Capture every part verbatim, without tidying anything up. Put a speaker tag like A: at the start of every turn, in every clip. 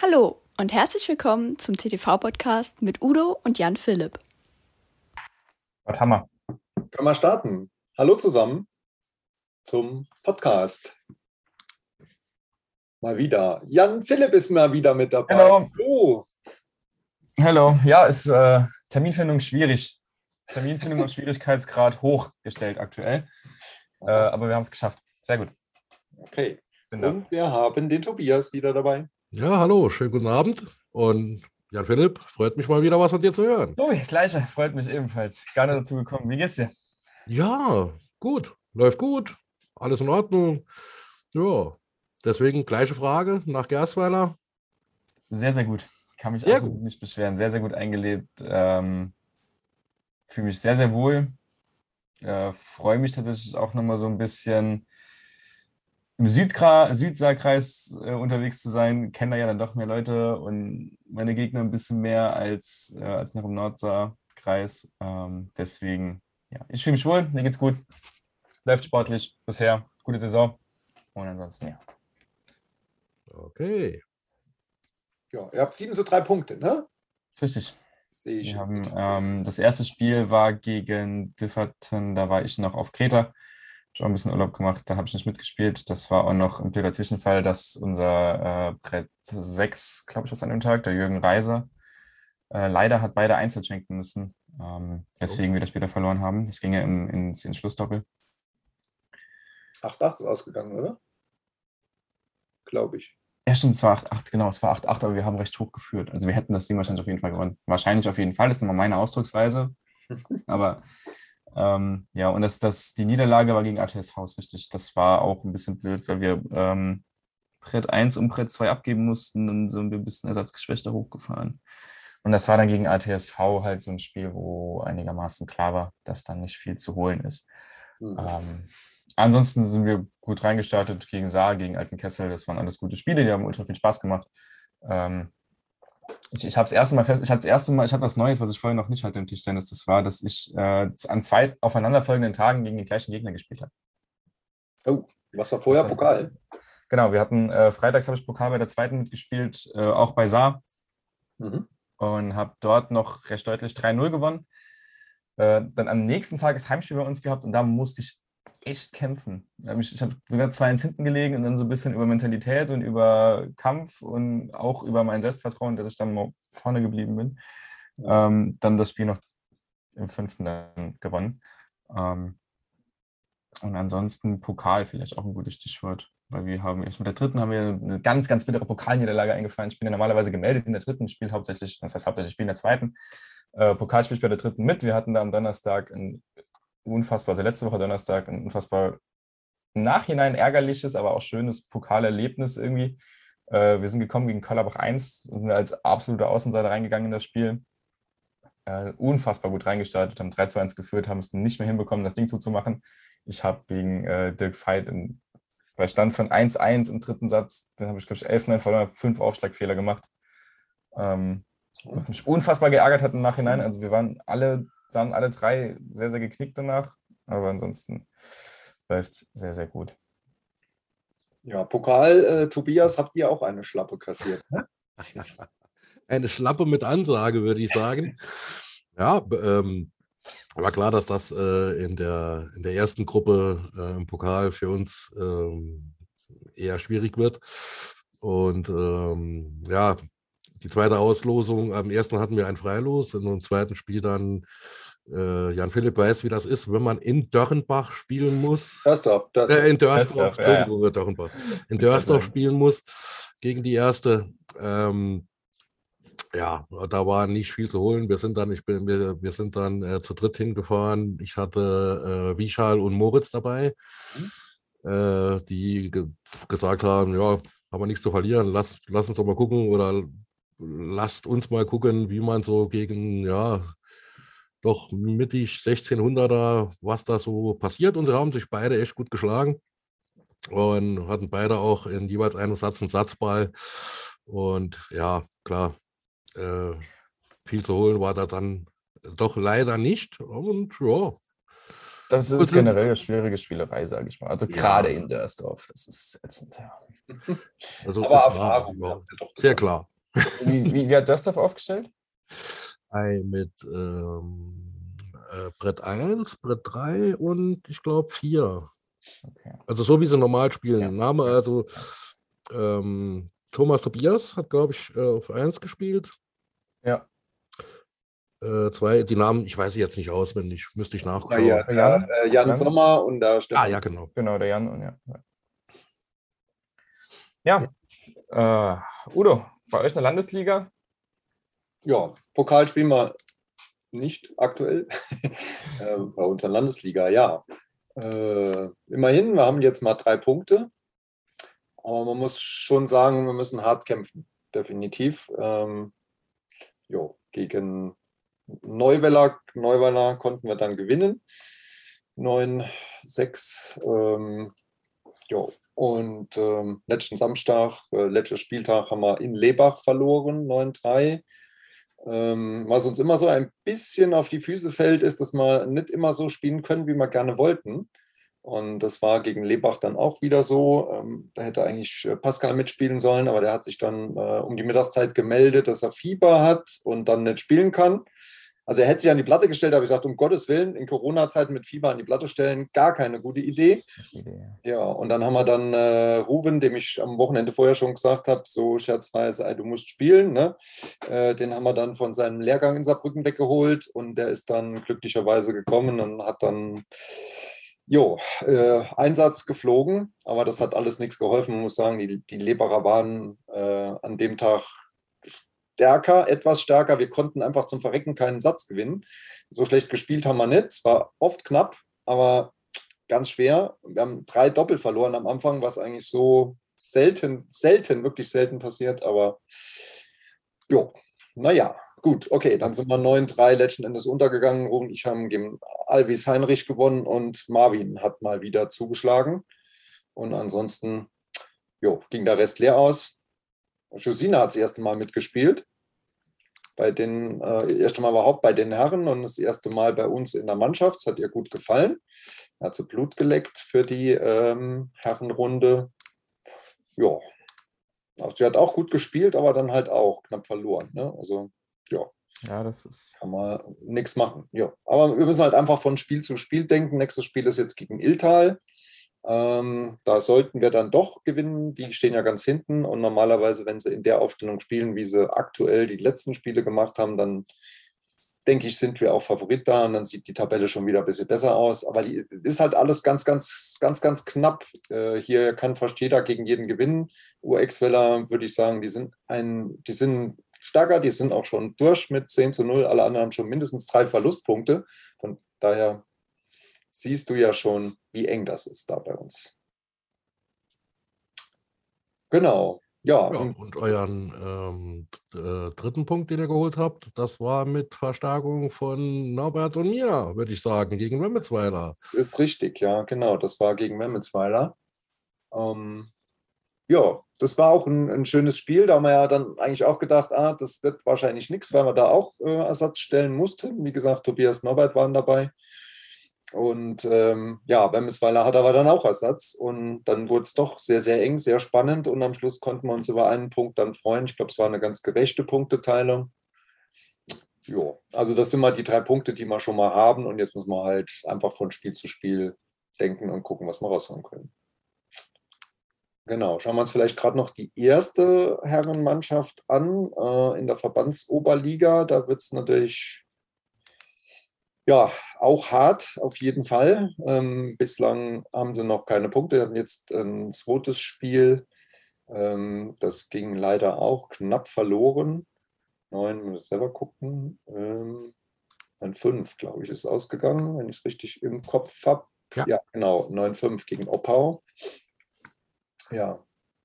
A: Hallo und herzlich willkommen zum T T V-Podcast mit Udo und Jan Philipp.
B: Was haben wir?
C: Können wir starten. Hallo zusammen zum Podcast. Mal wieder. Jan Philipp ist mal wieder mit dabei.
B: Hallo.
C: Hallo.
B: Hallo. Ja, ist äh, Terminfindung schwierig. Terminfindung auf Schwierigkeitsgrad hochgestellt aktuell. Äh, aber wir haben es geschafft. Sehr gut.
C: Okay.
B: Bin da.
C: Und wir haben den Tobias wieder dabei.
D: Ja, hallo, schönen guten Abend. Und Jan Philipp, freut mich mal wieder, was von dir zu hören.
B: So, gleiche. Freut mich ebenfalls. Gerne dazu gekommen. Wie geht's dir?
D: Ja, gut, läuft gut, alles in Ordnung. Ja, deswegen gleiche Frage nach Gerstweiler.
B: Sehr, sehr gut. Kann mich
D: Sehr
B: absolut
D: gut.
B: nicht beschweren. Sehr, sehr gut eingelebt. Ähm, Fühle mich sehr, sehr wohl. Äh, freue mich tatsächlich auch nochmal so ein bisschen im Südkra Südsaarkreis äh, unterwegs zu sein. Kenne da ja dann doch mehr Leute und meine Gegner ein bisschen mehr als, äh, als noch im Nordsaarkreis. Ähm, deswegen, ja, ich fühle mich wohl, mir geht's gut. Läuft sportlich bisher, gute Saison. Und ansonsten, ja.
D: Okay.
C: Ja, ihr habt sieben zu drei Punkte, ne?
B: Ist richtig.
C: Sehe ich.
B: Wir haben, ähm, das erste Spiel war gegen Differten, da war ich noch auf Kreta. Ich habe ein bisschen Urlaub gemacht, da habe ich nicht mitgespielt. Das war auch noch ein blöder Zwischenfall, dass unser äh, Brett sechs, glaube ich, was an dem Tag, der Jürgen Reiser, äh, leider hat beide einzeln schenken müssen, ähm, weswegen wir das Spiel da verloren haben. Das ging ja im, ins, ins Schlussdoppel.
C: acht acht ist ausgegangen, oder? Glaube ich.
B: Ja, stimmt, es war acht acht, genau, es war acht acht, aber wir haben recht hoch geführt. Also wir hätten das Ding wahrscheinlich auf jeden Fall gewonnen. Wahrscheinlich auf jeden Fall, das ist nochmal meine Ausdrucksweise. Aber ähm, ja, und das, das, die Niederlage war gegen A T S Haus, richtig. Das war auch ein bisschen blöd, weil wir ähm, Brett eins und Brett zwei abgeben mussten. Dann sind wir ein bisschen ersatzgeschwächter hochgefahren. Und das war dann gegen A T S V halt so ein Spiel, wo einigermaßen klar war, dass dann nicht viel zu holen ist.
C: Mhm.
B: Ähm, ansonsten sind wir gut reingestartet gegen Saar, gegen Altenkessel. Das waren alles gute Spiele, die haben ultra viel Spaß gemacht. Ähm, ich ich habe das erste Mal fest, ich hatte das erste Mal, ich hatte was Neues, was ich vorher noch nicht hatte im Tischtennis. Das war, dass ich äh, an zwei aufeinanderfolgenden Tagen gegen den gleichen Gegner gespielt habe.
C: Oh, was war vorher?
B: Das heißt,
C: Pokal?
B: Genau, wir hatten äh, freitags habe ich Pokal bei der zweiten mitgespielt, äh, auch bei Saar.
C: Mhm.
B: Und habe dort noch recht deutlich drei null gewonnen. Äh, dann am nächsten Tag das Heimspiel bei uns gehabt und da musste ich echt kämpfen. Da hab Ich, ich habe sogar zwei eins hinten gelegen und dann so ein bisschen über Mentalität und über Kampf und auch über mein Selbstvertrauen, dass ich dann mal vorne geblieben bin. Ähm, dann das Spiel noch im fünften dann gewonnen. Ähm, und ansonsten Pokal vielleicht auch ein gutes Stichwort, weil wir haben erst mit der dritten haben wir eine ganz, ganz bittere Pokalniederlage eingefahren. Ich bin ja normalerweise gemeldet in der dritten, spiele hauptsächlich, das heißt hauptsächlich spiele in der zweiten. Äh, Pokal spiele ich bei der dritten mit. Wir hatten da am Donnerstag ein unfassbar, also letzte Woche Donnerstag ein unfassbar im Nachhinein ärgerliches, aber auch schönes Pokalerlebnis irgendwie. Äh, wir sind gekommen gegen Köllerbach eins und sind als absolute Außenseiter reingegangen in das Spiel. Äh, unfassbar gut reingestartet, haben drei zu eins geführt, haben es nicht mehr hinbekommen, das Ding zuzumachen. Ich habe gegen äh, Dirk Veit in, bei Stand von eins eins im dritten Satz, dann habe ich, glaube ich, elf neun verloren, habe fünf Aufschlagfehler gemacht. Ähm, was mich unfassbar geärgert hat im Nachhinein. Also wir waren alle, sahen alle drei sehr, sehr geknickt danach. Aber ansonsten läuft es sehr, sehr gut.
C: Ja, Pokal, äh, Tobias, habt ihr auch eine Schlappe kassiert, ne?
D: Eine Schlappe mit Ansage, würde ich sagen. Ja, b- ähm, war klar, dass das äh, in der, in der ersten Gruppe äh, im Pokal für uns ähm, eher schwierig wird. Und ähm, ja, die zweite Auslosung, am ersten hatten wir ein Freilos, und im zweiten Spiel dann, äh, Jan Philipp weiß, wie das ist, wenn man in Dörrenbach spielen muss.
C: Dörsdorf, Dörsdorf.
D: Äh, in Dörsdorf,
B: Dörsdorf, ja, ja.
D: Entschuldigung, Dörrenbach. In
B: Ich wollte
D: Dörsdorf
B: sagen.
D: spielen muss gegen die erste. Ähm, ja, da war nicht viel zu holen. Wir sind dann, ich bin, wir, wir sind dann äh, zu dritt hingefahren. Ich hatte äh, Vishal und Moritz dabei, äh, die ge gesagt haben, ja, haben wir nichts zu verlieren, lass, lass uns doch mal gucken oder lasst uns mal gucken, wie man so gegen, ja, doch mittig sechzehnhunderter, was da so passiert. Und sie haben sich beide echt gut geschlagen und hatten beide auch in jeweils einem Satz einen Satzball. Und ja, klar, äh, viel zu holen war da dann doch leider nicht. Und ja.
B: Das ist generell eine schwierige Spielerei, sage ich mal. Also
D: Ja.
B: gerade in Dörsdorf. Das ist ätzend, ja.
D: Also
C: Aber
D: es
C: Erfahrung
D: war
C: habt ihr doch
D: sehr
C: gesammelt.
D: klar.
B: Wie, wie, wie hat Dörsdorf aufgestellt?
D: Ei, mit ähm, äh, Brett eins, Brett drei und ich glaube vier.
B: Okay.
D: Also so wie sie normal spielen.
B: Ja.
D: Name, also ähm, Thomas Tobias hat, glaube ich, äh, auf eins gespielt.
B: Ja.
D: Äh, zwei, die Namen, ich weiß sie jetzt nicht auswendig, müsste ich
C: Ja,
D: nachschauen.
C: ja,
B: Der Jan?
C: der, äh, Jan
B: Jan?
C: Sommer und der
D: Ah,
C: Stefan.
D: ja, genau.
B: Genau, der Jan und ja. Ja. Äh, Udo, bei euch eine Landesliga?
C: Ja, Pokal spielen wir nicht aktuell. äh, bei uns in der Landesliga, ja. Äh, immerhin, wir haben jetzt mal drei Punkte. Aber man muss schon sagen, wir müssen hart kämpfen. Definitiv. Ähm, jo, gegen Neuweiler, Neuweiler konnten wir dann gewinnen. neun sechs. Ähm, jo. Und ähm, letzten Samstag, äh, letzter Spieltag, haben wir in Lebach verloren, neun drei. Ähm, was uns immer so ein bisschen auf die Füße fällt, ist, dass wir nicht immer so spielen können, wie wir gerne wollten. Und das war gegen Lebach dann auch wieder so. Ähm, da hätte eigentlich Pascal mitspielen sollen, aber der hat sich dann äh, um die Mittagszeit gemeldet, dass er Fieber hat und dann nicht spielen kann. Also er hätte sich an die Platte gestellt, aber ich gesagt, um Gottes Willen, in Corona-Zeiten mit Fieber an die Platte stellen, gar keine gute Idee. Ja, und dann haben wir dann äh, Ruven, dem ich am Wochenende vorher schon gesagt habe, so scherzweise, ey, du musst spielen. Ne? Äh, den haben wir dann von seinem Lehrgang in Saarbrücken weggeholt und der ist dann glücklicherweise gekommen und hat dann jo, äh, Einsatz geflogen, aber das hat alles nichts geholfen. Man muss sagen, die, die Leberer waren äh, an dem Tag stärker, etwas stärker. Wir konnten einfach zum Verrecken keinen Satz gewinnen. So schlecht gespielt haben wir nicht. Es war oft knapp, aber ganz schwer. Wir haben drei Doppel verloren am Anfang, was eigentlich so selten, selten, wirklich selten passiert. Aber jo, naja, gut, okay, dann sind wir neun drei letzten Endes untergegangen. Ruben und ich haben gegen Alvis Heinrich gewonnen und Marvin hat mal wieder zugeschlagen. Und ansonsten jo, ging der Rest leer aus. Josina hat das erste Mal mitgespielt. Bei den, äh, erste Mal überhaupt bei den Herren und das erste Mal bei uns in der Mannschaft. Es hat ihr gut gefallen. Da hat sie Blut geleckt für die ähm, Herrenrunde. Ja, also sie hat auch gut gespielt, aber dann halt auch knapp verloren. Ne? Also, ja.
B: Ja, das ist.
C: Kann man nichts machen. Ja. Aber wir müssen halt einfach von Spiel zu Spiel denken. Nächstes Spiel ist jetzt gegen Iltal. Ähm, da sollten wir dann doch gewinnen. Die stehen ja ganz hinten und normalerweise, wenn sie in der Aufstellung spielen, wie sie aktuell die letzten Spiele gemacht haben, dann denke ich, sind wir auch Favorit da und dann sieht die Tabelle schon wieder ein bisschen besser aus. Aber die ist halt alles ganz, ganz, ganz, ganz knapp. Äh, hier kann fast jeder gegen jeden gewinnen. U X-Weller würde ich sagen, die sind ein, die sind stärker, die sind auch schon durch mit zehn zu null. Alle anderen haben schon mindestens drei Verlustpunkte. Von daher siehst du ja schon, wie eng das ist da bei uns. Genau, ja.
D: Ja, und euren ähm, äh, dritten Punkt, den ihr geholt habt, das war mit Verstärkung von Norbert und mir, würde ich sagen, gegen Wemmelsweiler.
C: Ist richtig, ja, genau. Das war gegen Wemmelsweiler. Ähm, ja, das war auch ein, ein schönes Spiel. Da haben wir ja dann eigentlich auch gedacht, ah, das wird wahrscheinlich nichts, weil wir da auch äh, Ersatz stellen mussten. Wie gesagt, Tobias Norbert waren dabei. Und ähm, ja, Wemmelsweiler hat aber dann auch Ersatz. Und dann wurde es doch sehr, sehr eng, sehr spannend. Und am Schluss konnten wir uns über einen Punkt dann freuen. Ich glaube, es war eine ganz gerechte Punkteteilung. Jo, also das sind mal die drei Punkte, die wir schon mal haben. Und jetzt müssen wir halt einfach von Spiel zu Spiel denken und gucken, was wir rausholen können. Genau, schauen wir uns vielleicht gerade noch die erste Herrenmannschaft an äh, in der Verbandsoberliga. Da wird es natürlich ja auch hart, auf jeden Fall. Ähm, bislang haben sie noch keine Punkte. Wir haben jetzt ein zweites Spiel. Ähm, das ging leider auch knapp verloren. Neun, muss ich selber gucken. Ähm, ein fünf, glaube ich, ist ausgegangen, wenn ich es richtig im Kopf habe.
D: Ja.
C: ja, genau, neun fünf gegen Oppau. Ja.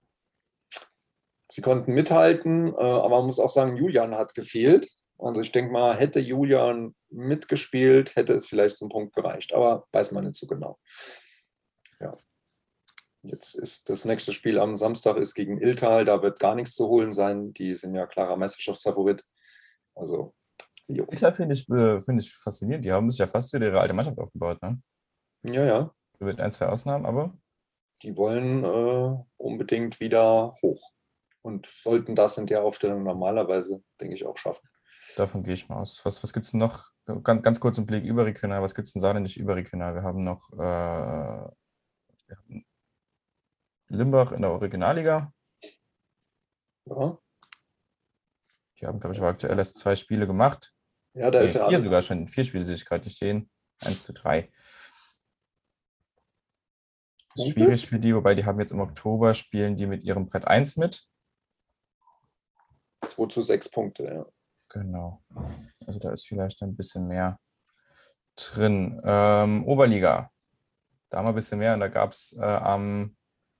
C: Sie konnten mithalten, aber man muss auch sagen, Julian hat gefehlt. Also ich denke mal, hätte Julian mitgespielt, hätte es vielleicht zum Punkt gereicht. Aber weiß man nicht so genau. Ja. Jetzt ist das nächste Spiel am Samstag ist gegen Iltal. Da wird gar nichts zu holen sein. Die sind ja klarer Meisterschaftsfavorit. Also, jo.
B: Iltal finde ich, äh, find ich faszinierend. Die haben sich ja fast wieder ihre alte Mannschaft aufgebaut. Ne?
C: Ja, ja.
B: Mit ein, zwei Ausnahmen, aber.
C: Die wollen äh, unbedingt wieder hoch. und sollten das in der Aufstellung normalerweise, denke ich, auch schaffen.
B: Davon gehe ich mal aus. Was, was gibt es noch? Ganz, ganz kurz im Blick überregional. Was gibt es denn saarländisch überregional? Wir haben noch äh, wir haben Limbach in der Regionalliga.
C: Ja,
B: Die haben, glaube ich, aktuell erst zwei Spiele gemacht.
C: ja da
B: Nee,
C: ist ja
B: vier
C: alles.
B: sogar schon. Vier Spiele sehe ich gerade nicht stehen. Eins zu drei. Ist
C: Okay.
B: schwierig für die, wobei die haben jetzt im Oktober, spielen die mit ihrem Brett eins mit.
C: zwei zu sechs Punkte, ja.
B: Genau. Also da ist vielleicht ein bisschen mehr drin. Ähm, Oberliga. Da haben wir ein bisschen mehr und da gab es äh, am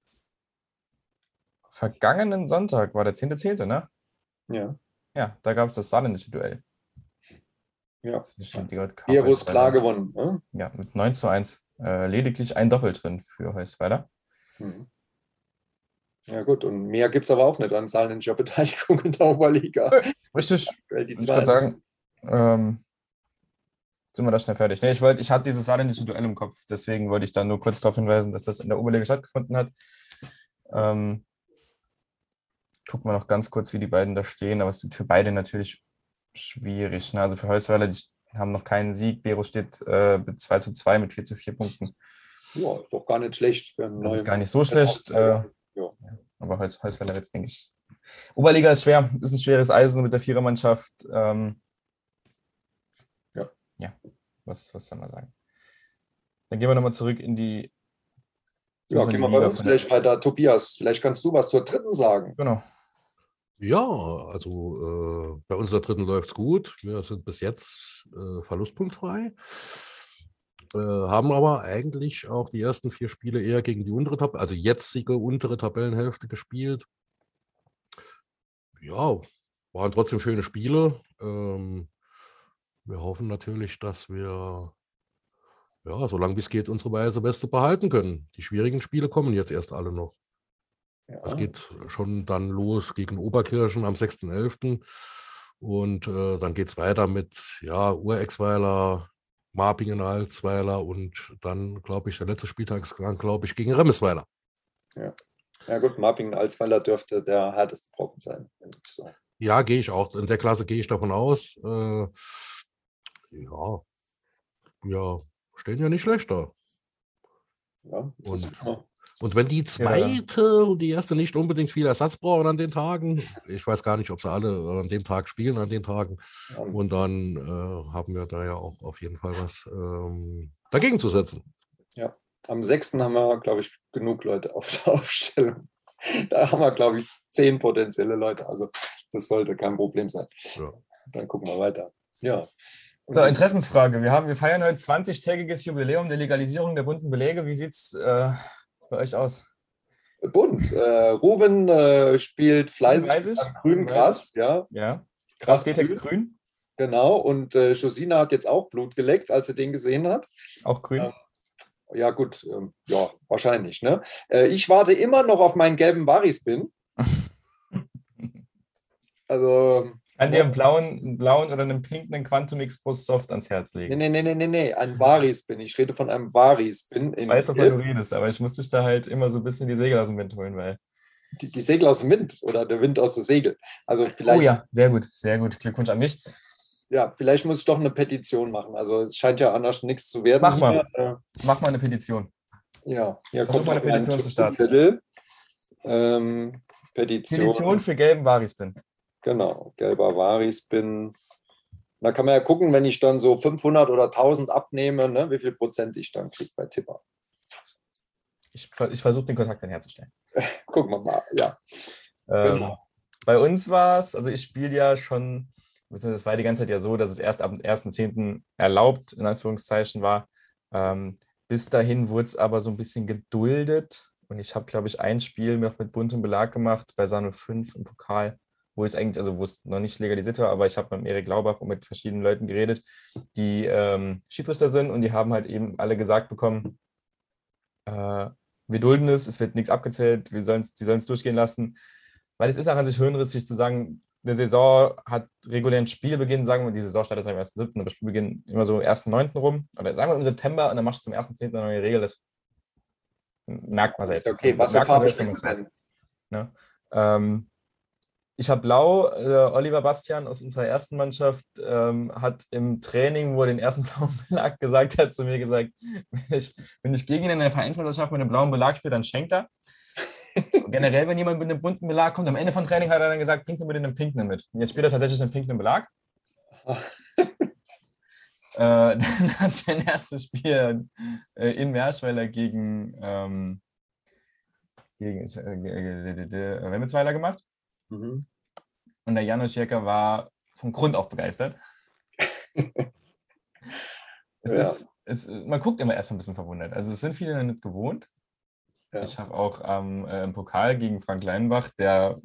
B: vergangenen Sonntag, war der zehnte zehnte, ne?
C: Ja,
B: Ja, da gab es das saarländische Duell.
C: ja.
B: Zwischen D J K
C: Hier wurde es
B: Heusweiler.
C: klar gewonnen. Ne?
B: Ja, mit neun zu eins. Äh, lediglich ein Doppel drin für Heusweiler.
C: Mhm. Ja gut, und mehr gibt es aber auch nicht an saarländischer Beteiligung in der Oberliga.
B: Richtig.
C: Weil die
B: Ich
C: zwei
B: würde sagen, ähm, sind wir da schnell fertig. Nee, ich, wollte, ich hatte dieses saarländische Duell im Kopf, deswegen wollte ich da nur kurz darauf hinweisen, dass das in der Oberliga stattgefunden hat. Ähm, gucken wir noch ganz kurz, wie die beiden da stehen, aber es ist für beide natürlich schwierig. Ne? Also für Heusweiler, die haben noch keinen Sieg. Bero steht äh, mit zwei zu zwei mit vier zu vier Punkten.
C: Ja, ist doch gar nicht schlecht für einen
B: Das ist
C: neuen.
B: gar nicht so schlecht. Äh,
C: Ja.
B: aber Heus, Heusweiler jetzt, denke ich. Oberliga ist schwer, ist ein schweres Eisen mit der Vierermannschaft. Ähm,
C: Ja.
B: Ja, was, was soll man sagen? Dann gehen wir nochmal zurück in die.
C: Ja,
B: in
C: gehen
B: die
C: wir bei
B: Liga
C: uns
B: von der-
C: vielleicht weiter. Tobias, vielleicht kannst du was zur dritten sagen.
B: Genau.
D: Ja, also äh, bei uns in der dritten läuft es gut. Wir sind bis jetzt äh, verlustpunktfrei. Äh, haben aber eigentlich auch die ersten vier Spiele eher gegen die untere Tab also jetzige untere Tabellenhälfte gespielt. Ja, waren trotzdem schöne Spiele. Ähm, wir hoffen natürlich, dass wir, ja, solange wie es geht, unsere Weise Beste behalten können. Die schwierigen Spiele kommen jetzt erst alle noch. Es
C: Ja,
D: geht schon dann los gegen Oberkirchen am sechsten elften und äh, dann geht es weiter mit ja, Urexweiler, Marpingen-Alzweiler und dann, glaube ich, der letzte Spieltag ist dann, glaube ich, gegen Remmisweiler.
C: ja gut, Marpingen-Alzweiler dürfte der härteste Brocken sein. So.
D: Ja, gehe ich auch. In der Klasse gehe ich davon aus. Äh, ja, wir stehen ja nicht schlechter.
C: Ja, das
D: Und-
C: ist immer-
D: Und wenn die zweite und die erste nicht unbedingt viel Ersatz brauchen an den Tagen, ich weiß gar nicht, ob sie alle an dem Tag spielen, an den Tagen,
C: ja,
D: und dann äh, haben wir da ja auch auf jeden Fall was ähm, dagegen zu setzen.
C: am sechsten haben wir, glaube ich, genug Leute auf der Aufstellung. Da haben wir, glaube ich, zehn potenzielle Leute. Also das sollte kein Problem sein.
D: Ja.
C: Dann gucken wir weiter. Ja. Und
B: So,
C: die-
B: Interessensfrage. Wir, haben, wir feiern heute zwanzigtägiges Jubiläum der Legalisierung der bunten Belege. Wie sieht es äh, bei euch aus?
C: Bunt. Äh, Ruven äh, spielt fleißig
B: Weiß ich,
C: am grünen
B: weiß
C: Gras. Ja,
B: Ja.
C: Gras
B: Grastetex
C: grün.
B: grün?
C: Genau. Und äh, Josina hat jetzt auch Blut geleckt, als sie den gesehen hat.
B: Auch grün?
C: Ja. Ja, gut. Ähm, ja, wahrscheinlich. Ne? Äh, ich warte immer noch auf meinen gelben Varis-Bin. Also.
B: Kann dir einen blauen, einen blauen oder einen pinken Quantum X Pro Soft ans Herz
C: Nee,
B: legen.
C: nee, nee, nee, nee, nee, ein Varis-Bin. Ich rede von einem Varis-Bin.
B: Ich
C: in
B: weiß, wovon
C: Gelb.
B: du redest, aber ich muss dich da halt immer so ein bisschen die Segel aus dem Wind holen, weil.
C: Die, die Segel aus dem Wind oder der Wind aus der Segel. Also vielleicht,
B: Oh ja, sehr gut, sehr gut. Glückwunsch an mich.
C: ja, vielleicht muss ich doch eine Petition machen. Also es scheint ja anders nichts zu werden.
B: Mach mal.
C: Hier.
B: Mach mal eine Petition.
C: Äh, ja, hier
B: Versuch
C: kommt
B: mal eine
C: noch mein
B: Petition zu starten.
C: Zettel. Ähm, Petition.
B: Petition für gelben Varispin.
C: Genau, gelber Varis-Bin. Da kann man ja gucken, wenn ich dann so fünfhundert oder tausend abnehme, ne, wie viel Prozent ich dann kriege bei Tipper.
B: Ich, ich versuche den Kontakt dann herzustellen.
C: Gucken wir mal, ja.
B: Ähm,
C: Genau.
B: Bei uns war es, also ich spiele ja schon, beziehungsweise es war die ganze Zeit ja so, dass es erst ab dem ersten zehnten erlaubt, in Anführungszeichen war. Ähm, bis dahin wurde es aber so ein bisschen geduldet und ich habe, glaube ich, ein Spiel noch mit buntem Belag gemacht bei Sahne fünf im Pokal, wo es eigentlich, also wo es noch nicht legalisiert war, aber ich habe mit Erik Laubach und mit verschiedenen Leuten geredet, die ähm, Schiedsrichter sind und die haben halt eben alle gesagt bekommen, äh, wir dulden es, es wird nichts abgezählt, wir sollen's, die sollen es durchgehen lassen, weil es ist auch an sich hirnrissig zu sagen, eine Saison hat regulären Spielbeginn, sagen wir, die Saison startet am ersten siebten aber Spielbeginn immer so ersten neunten rum, oder sagen wir im September und dann machst du zum ersten zehnten eine neue Regel, das merkt man selbst.
C: Okay, was für
B: Merkt man
C: Farbe
B: selbst, wenn
C: spielst
B: man
C: du
B: es
C: denn?
B: macht, ne? ähm, Ich habe blau. Äh, Oliver Bastian aus unserer ersten Mannschaft ähm, hat im Training, wo er den ersten blauen Belag gesagt hat, zu mir gesagt, wenn ich, wenn ich gegen ihn in der Vereinsmeisterschaft mit einem blauen Belag spiele, dann schenkt er. Und generell, wenn jemand mit einem bunten Belag kommt, am Ende von Training hat er dann gesagt, bringt mir bitte einen pinken mit. Und jetzt spielt er tatsächlich einen pinken Belag. äh, dann hat sein erstes Spiel äh, in Merschweiler gegen, ähm, gegen äh, äh, Wemmelsweiler gemacht.
C: Mhm.
B: Und der Janusz Jäcker war von Grund auf begeistert. es
C: Ja.
B: ist, es, man guckt immer erstmal ein bisschen verwundert. Also es sind viele noch nicht gewohnt.
C: Ja.
B: Ich habe auch ähm, äh, im Pokal gegen Frank Leinbach, der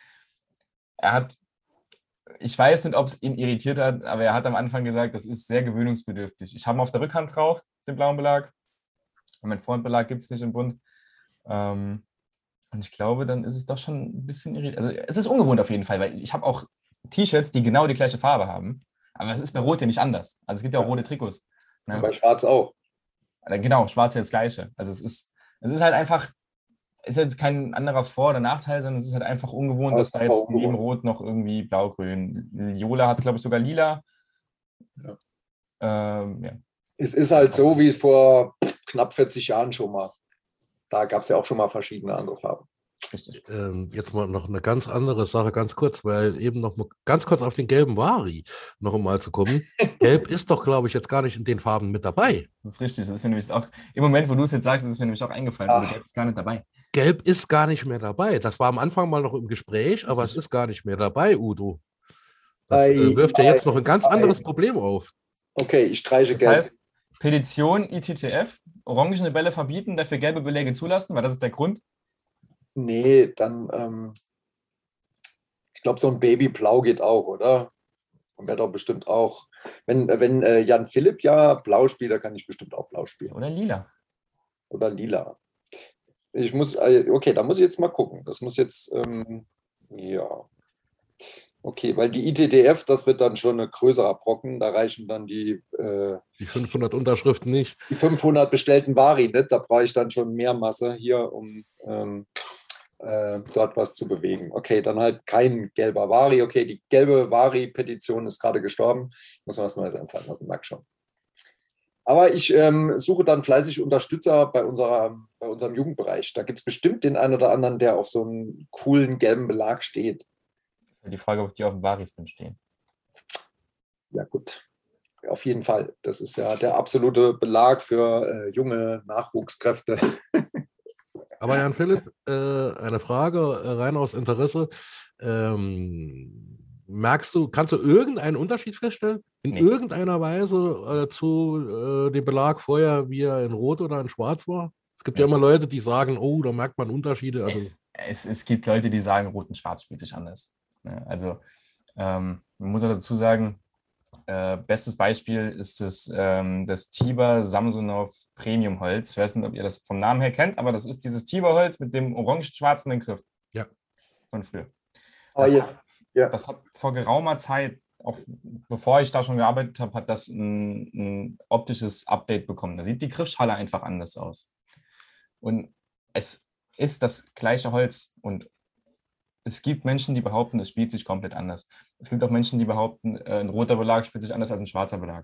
B: er hat, ich weiß nicht, ob es ihn irritiert hat, aber er hat am Anfang gesagt, das ist sehr gewöhnungsbedürftig. Ich habe ihn auf der Rückhand drauf, den blauen Belag. Und meinen Frontbelag gibt es nicht im Bund. Ähm, Und ich glaube, dann ist es doch schon ein bisschen irritierend. Also es ist ungewohnt auf jeden Fall, weil ich habe auch T-Shirts, die genau die gleiche Farbe haben. Aber es ist bei Rot ja nicht anders. Also es gibt ja auch
C: Ja.
B: rote Trikots.
C: Und
B: Ne?
C: bei Schwarz auch.
B: Genau, schwarz ist ja das Gleiche. Also es ist, es ist halt einfach, ist jetzt kein anderer Vor- oder Nachteil, sondern es ist halt einfach ungewohnt,
C: Ja,
B: dass
C: es
B: da
C: ist
B: jetzt
C: auch
B: neben
C: ungewohnt.
B: Rot noch irgendwie blau-grün. Viola hat, glaube ich, sogar lila.
C: Ja.
B: Ähm, ja.
C: Es ist halt so wie vor knapp vierzig Jahren schon mal. Da gab es ja auch schon mal verschiedene andere Farben.
B: Richtig.
D: Ähm, jetzt mal noch eine ganz andere Sache, ganz kurz, weil eben noch mal ganz kurz auf den gelben Vari noch einmal zu kommen. Gelb ist doch, glaube ich, jetzt gar nicht in den Farben mit dabei.
B: Das ist richtig. Das ist mir nämlich auch, im Moment, wo du es jetzt sagst, ist es mir nämlich auch eingefallen.
C: Ach.
B: Oder Gelb ist gar nicht dabei.
D: Gelb ist gar nicht mehr dabei. Das war am Anfang mal noch im Gespräch, aber es
B: Richtig.
D: ist gar nicht mehr dabei, Udo. Das
C: Ei,
D: äh, wirft ja
C: ei,
D: jetzt noch ein ganz
C: ei.
D: anderes Problem auf.
C: Okay, ich streiche
B: Das
C: gelb.
B: heißt, Petition I T T F, orangene Bälle verbieten, dafür gelbe Beläge zulassen, weil das ist der Grund.
C: Nee, dann, ähm, ich glaube, so ein Babyblau geht auch, oder? Und wäre doch bestimmt auch, wenn, wenn äh, Jan Philipp ja blau spielt, dann kann ich bestimmt auch blau spielen.
B: Oder lila.
C: Oder lila. Ich muss, äh, okay, da muss ich jetzt mal gucken. Das muss jetzt, ähm, ja. Okay, weil die I T T F, das wird dann schon ein größerer Brocken. Da reichen dann die, äh,
D: Die fünfhundert Unterschriften nicht.
C: die fünfhundert bestellten Vari nicht. Da brauche ich dann schon mehr Masse hier, um ähm, äh, dort was zu bewegen. Okay, dann halt kein gelber Vari. Okay, die gelbe Vari-Petition ist gerade gestorben. Muss man was Neues einfallen lassen, mag schon. Aber ich ähm, suche dann fleißig Unterstützer bei, unserer, bei unserem Jugendbereich. Da gibt es bestimmt den einen oder anderen, der auf so einen coolen gelben Belag steht.
B: Die Frage, ob die auf dem Varis drin stehen.
C: Ja, gut. Auf jeden Fall. Das ist ja der absolute Belag für äh, junge Nachwuchskräfte.
D: Aber Jan Philipp, äh, eine Frage äh, rein aus Interesse. Ähm, merkst du, kannst du irgendeinen Unterschied feststellen? In
B: Nee.
D: irgendeiner Weise äh, zu äh, dem Belag vorher, wie er in Rot oder in Schwarz war? Es gibt ja
B: Nee.
D: immer Leute, die sagen, oh, da merkt man Unterschiede. Also,
B: Es, es, es gibt Leute, die sagen, Rot und Schwarz spielt sich anders. Ne? Also ähm, man muss auch dazu sagen, äh, bestes Beispiel ist das, ähm, das Tiber Samsonov Premium Holz. Ich weiß nicht, ob ihr das vom Namen her kennt, aber das ist dieses Tiber Holz mit dem orange-schwarzen Griff.
D: Ja.
B: Von früher.
C: Aber
B: Das
C: jetzt,
B: hat,
C: ja.
B: das hat vor geraumer Zeit, auch bevor ich da schon gearbeitet habe, hat das ein, ein optisches Update bekommen. Da sieht die Griffschale einfach anders aus. Und es ist das gleiche Holz und es gibt Menschen, die behaupten, es spielt sich komplett anders. Es gibt auch Menschen, die behaupten, äh, ein roter Belag spielt sich anders als ein schwarzer Belag.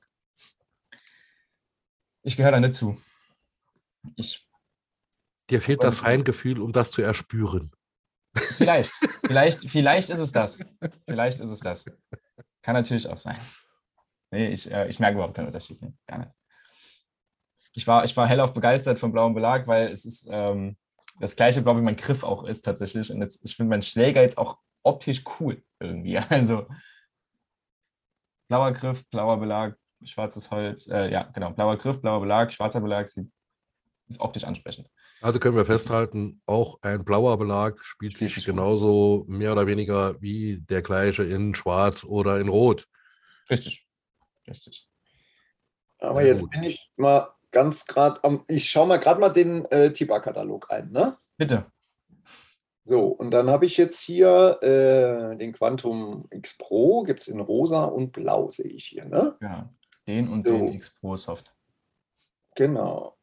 B: Ich gehöre da nicht zu. Ich,
D: dir fehlt das Feingefühl, um das zu erspüren.
B: vielleicht, vielleicht, vielleicht ist es das. Vielleicht ist es das. Kann natürlich auch sein. Nee, ich, äh, ich merke überhaupt keinen Unterschied. Nee, gar nicht. Ich war, ich war hellauf begeistert vom blauen Belag, weil es ist ähm, das gleiche Blau, wie mein Griff auch ist tatsächlich. Und jetzt, ich finde meinen Schläger jetzt auch optisch cool irgendwie. Also blauer Griff, blauer Belag, schwarzes Holz. Äh, ja, genau. Blauer Griff, blauer Belag, schwarzer Belag sieht, ist optisch ansprechend.
D: Also können wir festhalten, auch ein blauer Belag spielt
B: Spielt
D: sich
B: sich gut.
D: genauso mehr oder weniger wie der gleiche in Schwarz oder in Rot.
B: Richtig. Richtig.
C: Aber
D: Ja,
C: jetzt
D: gut.
C: bin ich mal ganz gerade am, ich schaue mal gerade mal den äh, Tiba-Katalog ein, ne?
B: Bitte.
C: So, und dann habe ich jetzt hier äh, den Quantum X Pro, gibt es in rosa und blau, sehe ich hier, ne?
B: Ja, den und
C: So.
B: den X Pro Soft.
C: Genau.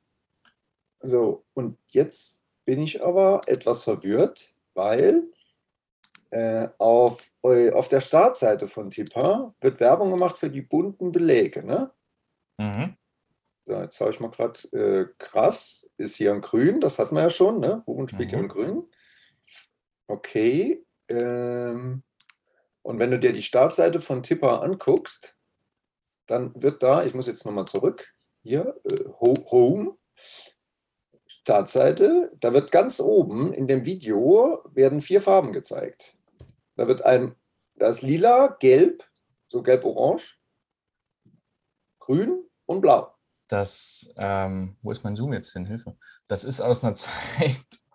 C: So, und jetzt bin ich aber etwas verwirrt, weil Äh, auf, eu- auf der Startseite von Tipper wird Werbung gemacht für die bunten Belege. Ne?
B: Mhm.
C: So, jetzt schaue ich mal gerade. Äh, krass, ist hier in Grün, das hatten wir ja schon. Ne? Rufen spielt ja
B: Mhm.
C: in Grün. Okay. Ähm, und wenn du dir die Startseite von Tipper anguckst, dann wird da, ich muss jetzt nochmal zurück, hier, äh, Home, Startseite, da wird ganz oben in dem Video werden vier Farben gezeigt. Da wird ein, da ist lila, gelb, so gelb-orange, grün und blau.
B: Das, ähm, wo ist mein Zoom jetzt hin? Hilfe. Das ist aus einer Zeit,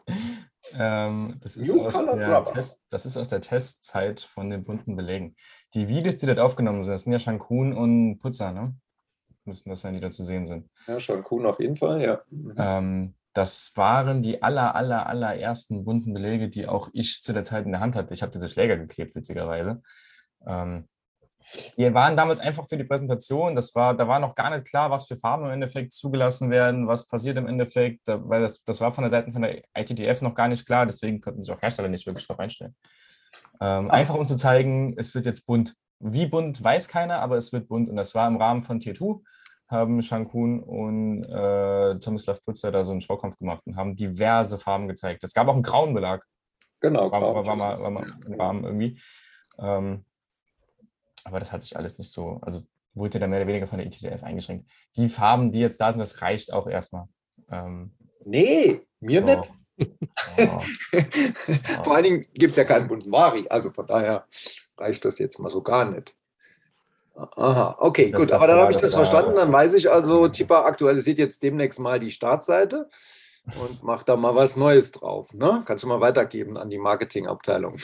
B: ähm, das ist
C: New
B: aus
C: Colored
B: der
C: Rubber.
B: Test, das ist aus der Testzeit von den bunten Belegen. Die Videos, die dort aufgenommen sind, das sind ja Shankun und Putzer, ne? Müssten das sein, die da zu sehen sind.
C: Ja, schon cool auf jeden Fall, ja. Mhm.
B: Ähm, das waren die aller, aller, allerersten bunten Belege, die auch ich zu der Zeit in der Hand hatte. Ich habe diese Schläger geklebt, witzigerweise. Ähm, die waren damals einfach für die Präsentation. Das war, da war noch gar nicht klar, was für Farben im Endeffekt zugelassen werden, was passiert im Endeffekt, da, weil das, das war von der Seite von der I T T F noch gar nicht klar, deswegen konnten sich auch Hersteller nicht wirklich darauf einstellen. Ähm,
C: Ah.
B: Einfach um zu zeigen, es wird jetzt bunt. Wie bunt, weiß keiner, aber es wird bunt. Und das war im Rahmen von Tier zwei, haben Shankun und äh, Tomislav Putzer da so einen Showkampf gemacht und haben diverse Farben gezeigt. Es gab auch einen grauen Belag,
C: Genau,
B: war,
C: grau.
B: war, war, mal, war mal im Rahmen irgendwie. Ähm, aber das hat sich alles nicht so, also wurde dann mehr oder weniger von der I T T F eingeschränkt. Die Farben, die jetzt da sind, das reicht auch erstmal. Ähm,
C: Nee, mir
B: so.
C: nicht.
B: Oh.
C: Vor allen Dingen gibt es ja keinen bunten Vari, also von daher reicht das jetzt mal so gar nicht. Aha, okay,
B: Das-
C: gut,
B: das
C: aber dann
B: war-
C: habe ich
B: das
C: das
B: war-
C: verstanden. Dann weiß ich also,
B: Ja.
C: Tipper aktualisiert jetzt demnächst mal die Startseite und macht da mal was Neues drauf. Ne? Kannst du mal weitergeben an die Marketingabteilung.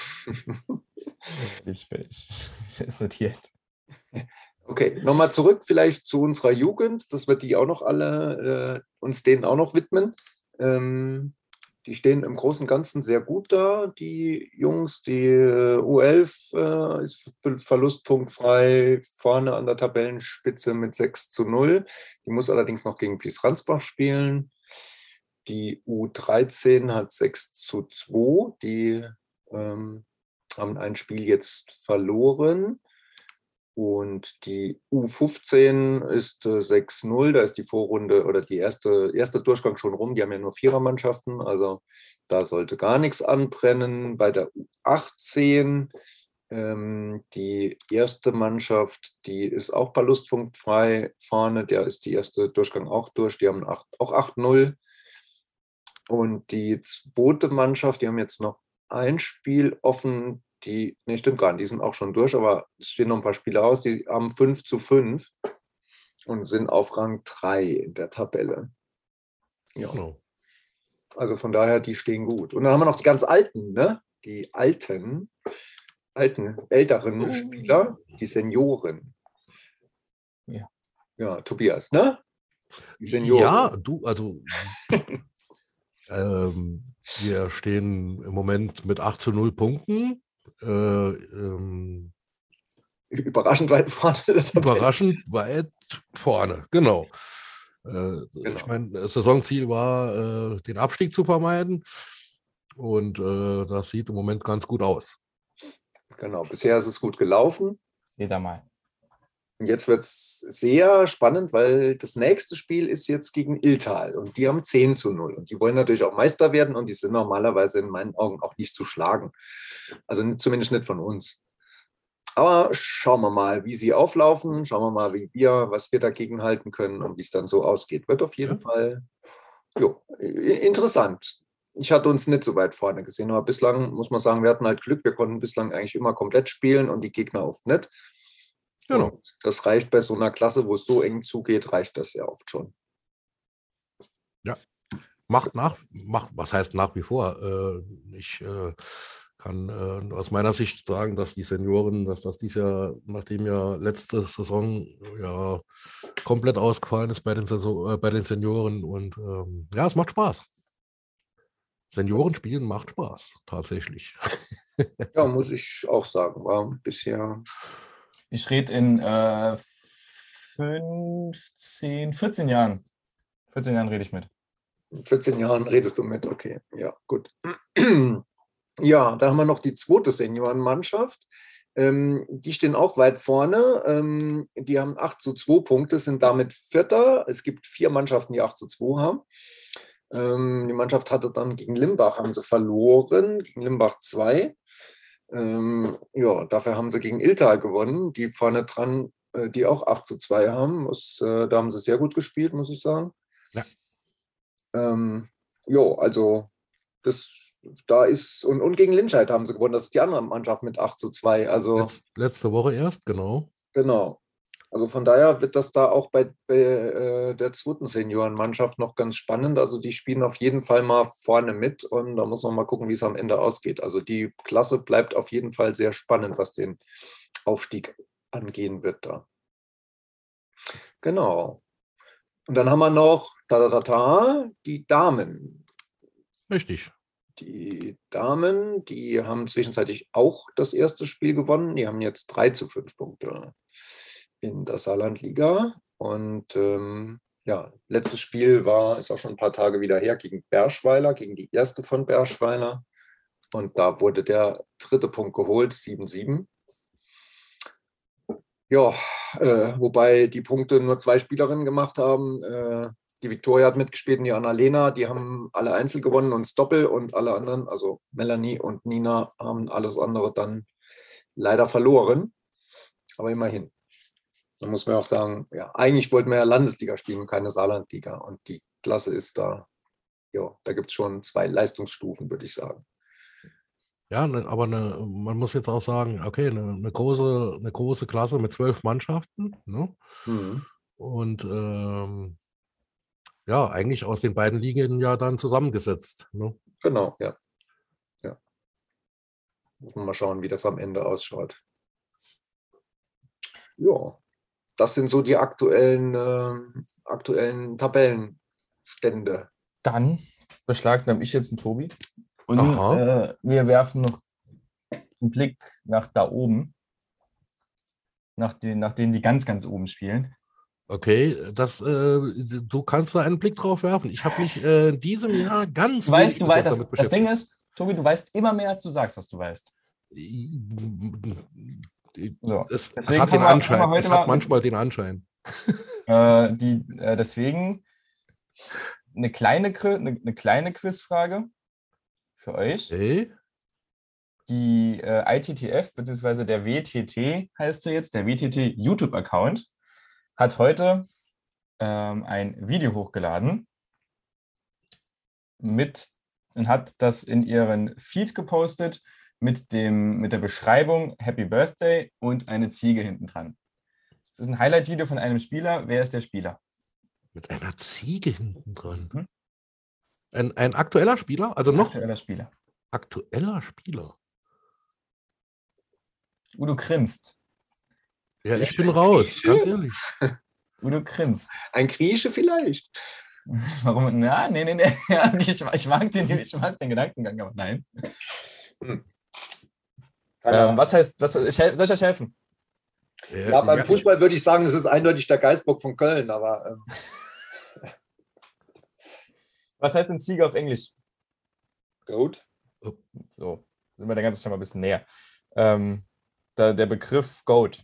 B: Ich, ich, ich, ist notiert.
C: Okay, nochmal zurück vielleicht zu unserer Jugend, dass wir die auch noch alle, äh, uns denen auch noch widmen. Ähm, die stehen im Großen und Ganzen sehr gut da, die Jungs. Die äh, U elf äh, ist verlustpunktfrei vorne an der Tabellenspitze mit sechs zu null. Die muss allerdings noch gegen Pies Ransbach spielen. Die U dreizehn hat sechs zu zwei. Die ähm, haben ein Spiel jetzt verloren. Und die U fünfzehn ist äh, sechs null, da ist die Vorrunde oder die erste, erste Durchgang schon rum. Die haben ja nur Vierermannschaften, also da sollte gar nichts anbrennen. Bei der U achtzehn, ähm, die erste Mannschaft, die ist auch verlustpunktfrei vorne, der ist die erste Durchgang auch durch, die haben acht, auch acht null. Und die zweite Mannschaft, die haben jetzt noch ein Spiel offen. Die, nee, stimmt gar nicht, die sind auch schon durch, aber es stehen noch ein paar Spiele aus. Die haben fünf zu fünf und sind auf Rang drei in der Tabelle. Ja.
D: Genau.
C: Also von daher, die stehen gut. Und dann haben wir noch die ganz alten, ne? Die alten, alten, älteren
D: Oh.
C: Spieler, die Senioren.
B: Ja.
C: Ja, Tobias, ne? Die Senioren.
D: Ja, du, also ähm, wir stehen im Moment mit acht zu null Punkten. Äh, ähm,
C: Überraschend weit vorne.
D: überraschend weit vorne, genau. Äh,
C: Genau.
D: Ich meine, das Saisonziel war, äh, den Abstieg zu vermeiden. Und äh, das sieht im Moment ganz gut aus.
C: Genau, bisher ist es gut gelaufen.
B: Seht da mal.
C: Und jetzt wird es sehr spannend, weil das nächste Spiel ist jetzt gegen Iltal und die haben zehn zu null. Und die wollen natürlich auch Meister werden und die sind normalerweise in meinen Augen auch nicht zu schlagen. Also nicht, zumindest nicht von uns. Aber schauen wir mal, wie sie auflaufen. Schauen wir mal, wie wir, was wir dagegen halten können und wie es dann so ausgeht. Wird auf jeden
D: Ja.
C: Fall jo, interessant. Ich hatte uns nicht so weit vorne gesehen, aber bislang muss man sagen, wir hatten halt Glück. Wir konnten bislang eigentlich immer komplett spielen und die Gegner oft nicht.
D: Genau.
C: Und das reicht bei so einer Klasse, wo es so eng zugeht, reicht das ja oft schon.
D: Ja, macht nach, macht, was heißt nach wie vor? Äh, ich äh, kann äh, aus meiner Sicht sagen, dass die Senioren, dass das dieses Jahr, nachdem ja letzte Saison ja komplett ausgefallen ist bei den, Saison, äh, bei den Senioren und ähm, ja, es macht Spaß. Senioren spielen macht Spaß, tatsächlich.
C: Ja, muss ich auch sagen, war bisher.
B: Ich rede in äh, fünfzehn, vierzehn Jahren. vierzehn Jahren rede ich mit.
C: In vierzehn Jahren redest du mit, okay, ja, gut. Ja, da haben wir noch die zweite Seniorenmannschaft. Ähm, die stehen auch weit vorne. Ähm, die haben acht zu zwei Punkte, sind damit Vierter. Es gibt vier Mannschaften, die acht zu zwei haben. Ähm, die Mannschaft hatte dann gegen Limbach, haben sie verloren, gegen Limbach zwei. Ähm, ja, dafür haben sie gegen Iltal gewonnen, die vorne dran, äh, die auch acht zu zwei haben. Das, äh, da haben sie sehr gut gespielt, muss ich sagen.
D: Ja.
C: Ähm, ja, also das da ist, und, und gegen Linscheid haben sie gewonnen. Das ist die andere Mannschaft mit acht zu zwei. Also,
D: Letz, letzte Woche erst, genau.
C: genau. Also von daher wird das da auch bei, bei äh, der zweiten Seniorenmannschaft noch ganz spannend. Also die spielen auf jeden Fall mal vorne mit und da muss man mal gucken, wie es am Ende ausgeht. Also die Klasse bleibt auf jeden Fall sehr spannend, was den Aufstieg angehen wird da. Genau. Und dann haben wir noch ta, ta, ta, ta, die Damen.
D: Richtig.
C: Die Damen, die haben zwischenzeitlich auch das erste Spiel gewonnen. Die haben jetzt drei zu fünf Punkte in der Saarlandliga. Und ähm, ja, letztes Spiel war, ist auch schon ein paar Tage wieder her, gegen Berschweiler, gegen die erste von Berschweiler. Und da wurde der dritte Punkt geholt, sieben sieben. Ja, äh, wobei die Punkte nur zwei Spielerinnen gemacht haben. Äh, die Viktoria hat mitgespielt und die Annalena, die haben alle Einzel gewonnen und das Doppel und alle anderen, also Melanie und Nina, haben alles andere dann leider verloren. Aber immerhin. Da muss man auch sagen, ja, eigentlich wollten wir ja Landesliga spielen und keine Saarlandliga. Und die Klasse ist da, ja, da gibt es schon zwei Leistungsstufen, würde ich sagen.
D: Ja, ne, aber ne, man muss jetzt auch sagen, okay, eine ne große, eine große Klasse mit zwölf Mannschaften. Ne?
C: Mhm.
D: Und ähm, ja, eigentlich aus den beiden Ligen ja dann zusammengesetzt. Ne?
C: Genau, ja. ja. Muss man mal schauen, wie das am Ende ausschaut. Ja, das sind so die aktuellen, äh, aktuellen Tabellenstände.
B: Dann beschlagnahme ich jetzt einen Tobi. Und
D: Aha.
B: äh, wir werfen noch einen Blick nach da oben, nach, den, nach denen, die ganz, ganz oben spielen.
D: Okay, das, äh, du kannst da einen Blick drauf werfen. Ich habe mich äh, in diesem Jahr ganz
B: Du weißt,
D: wenig
B: du
D: bis
B: weißt,
D: jetzt
B: das,
D: damit
B: das Ding
D: beschäftigt.
B: ist, Tobi, du weißt immer mehr, als du sagst, dass du weißt. So,
D: Es, es
B: deswegen
D: hat den
B: fangen wir, fangen wir
D: Anschein.
B: heute
D: Es hat
B: mal mit,
D: manchmal den Anschein.
B: äh, die, äh, deswegen eine kleine, Qui- eine, eine kleine Quizfrage für euch.
D: Okay.
B: Die äh, I T T F, beziehungsweise der W T T heißt er jetzt, der W T T YouTube-Account, hat heute ähm, ein Video hochgeladen mit und hat das in ihren Feed gepostet mit, dem, mit der Beschreibung Happy Birthday und eine Ziege hinten dran. Das ist ein Highlight-Video von einem Spieler. Wer ist der Spieler?
D: Mit einer Ziege hinten dran.
B: Mhm.
D: Ein, ein aktueller Spieler? Also noch
B: Aktueller Spieler.
D: aktueller Spieler.
B: Udo grinst.
D: Ja, ich bin raus, ganz ehrlich.
B: Udo grinst.
C: Ein Grieche vielleicht.
B: Warum? Na, nee, nee, nee. Ja, ich, ich, mag den, ich mag den Gedankengang, aber nein.
C: Hm.
B: Ähm, was heißt, was, ich, soll ich euch helfen?
D: Ja,
C: Ja, beim
D: ja, ich,
C: Fußball würde ich sagen, das ist eindeutig der Geisbock von Köln, aber ähm,
B: Was heißt denn Ziege auf Englisch?
C: gut.
B: So, sind wir der ganzen schon mal ein bisschen näher. Ähm, da, der Begriff Goat.